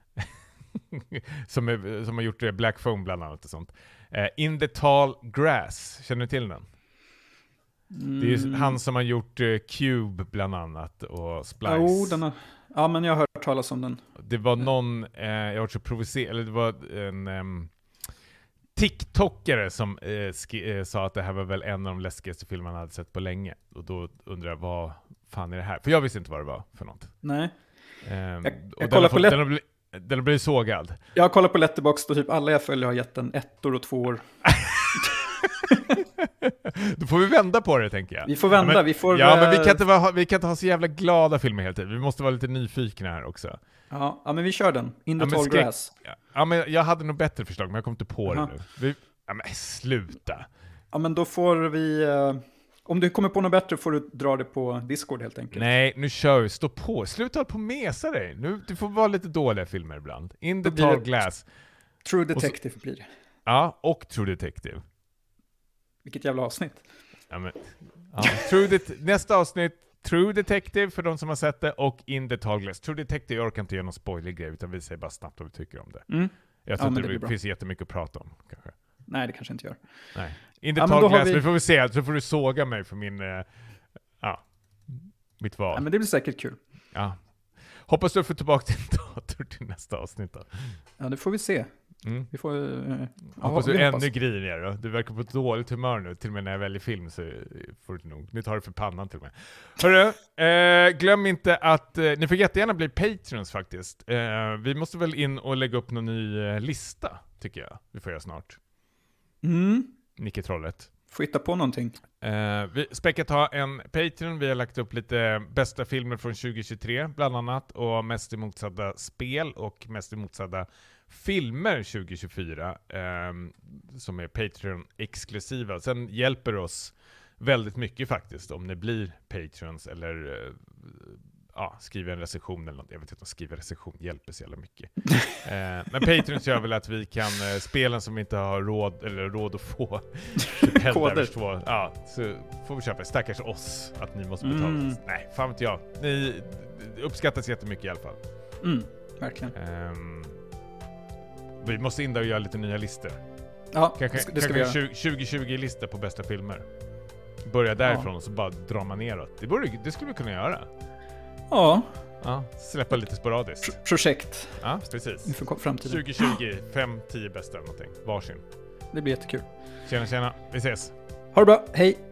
som har gjort Black Phone bland annat och sånt. In the Tall Grass, känner du till den? Det är han som har gjort Cube bland annat och Splice. Ja, men jag har hört talas om den. Det var någon, jag var så provocerad, eller det var en TikTokare som sa att det här var väl en av de läskigaste filmerna han hade sett på länge. Och då undrar jag, vad fan är det här? För jag visste inte vad det var för något. Nej. Och kollar på den har blivit sågad. Jag har kollat på Letterboxd och typ alla jag följer har gett den 1 och 2. Då får vi vända på det, tänker jag. Vi får vända, men vi kan inte ha så jävla glada filmer hela tiden. Vi måste vara lite nyfikna här också. Ja, men vi kör den. In the men Tall Grass. Ja, men jag hade nog bättre förslag, men jag kom inte på Aha. det nu. Ja, men sluta. Ja, men då får vi... om du kommer på något bättre får du dra det på Discord helt enkelt. Nej, nu kör vi. Stå på. Sluta hålla på och mesa dig. Nu, det får vara lite dåliga filmer ibland. In the Då blir Tall det- Glass. True Detective blir det. Ja, och True Detective. Vilket jävla avsnitt. Ja, men, ja. Nästa avsnitt, True Detective för de som har sett det, och In the Tall Glass. True Detective, jag orkar inte göra någon spoiler-grej, utan vi säger bara snabbt vad vi tycker om det. Mm. Jag tror men inte det det blir bra. finns jättemycket att prata om, kanske. Nej, det kanske inte gör. Nej. In the Ja, men Tall då har Glass, vi- vi får vi se. Så får du såga mig för mitt val. Ja, men det blir säkert kul. Ja. Hoppas du får tillbaka din dator till nästa avsnitt då. Ja, det får vi se. Mm. Vi får... Hoppas vi du hoppas. ännu grinigare då. Du verkar på ett dåligt humör nu. Till och med när jag väljer film så får du nog. Nu tar det för pannan till och med. Hörru, glöm inte att ni får jättegärna bli Patreons faktiskt. Vi måste väl in och lägga upp någon ny lista, tycker jag. Vi får göra snart. Nicke Trollet. Får hitta på någonting. Späcket har en Patreon. Vi har lagt upp lite bästa filmer från 2023 bland annat, och mest emotsadda spel och mest emotsadda filmer 2024 som är Patreon-exklusiva. Sen hjälper oss väldigt mycket faktiskt om ni blir Patreons eller skriver en recension eller något. Jag vet inte om skriva recension hjälper så jävla mycket. Men Patreons gör väl att vi kan spelen som vi inte har råd att få typ Helldivers 2. Ja, så får vi köpa. Stackars oss att ni måste betala. Nej, fan vet jag. Ni uppskattas jättemycket i alla fall. Verkligen. Vi måste in där och göra lite nya listor. Ja, Kanske det ska vi göra. 2020-listor på bästa filmer. Börja därifrån och så bara drar man neråt. Det skulle vi kunna göra. Ja, Ja, släppa lite sporadiskt. projekt Ja, precis. inför framtiden. 2020, 5-10 bästa eller någonting. Varsin. Det blir jättekul. Tjena, vi ses. Ha det bra, hej!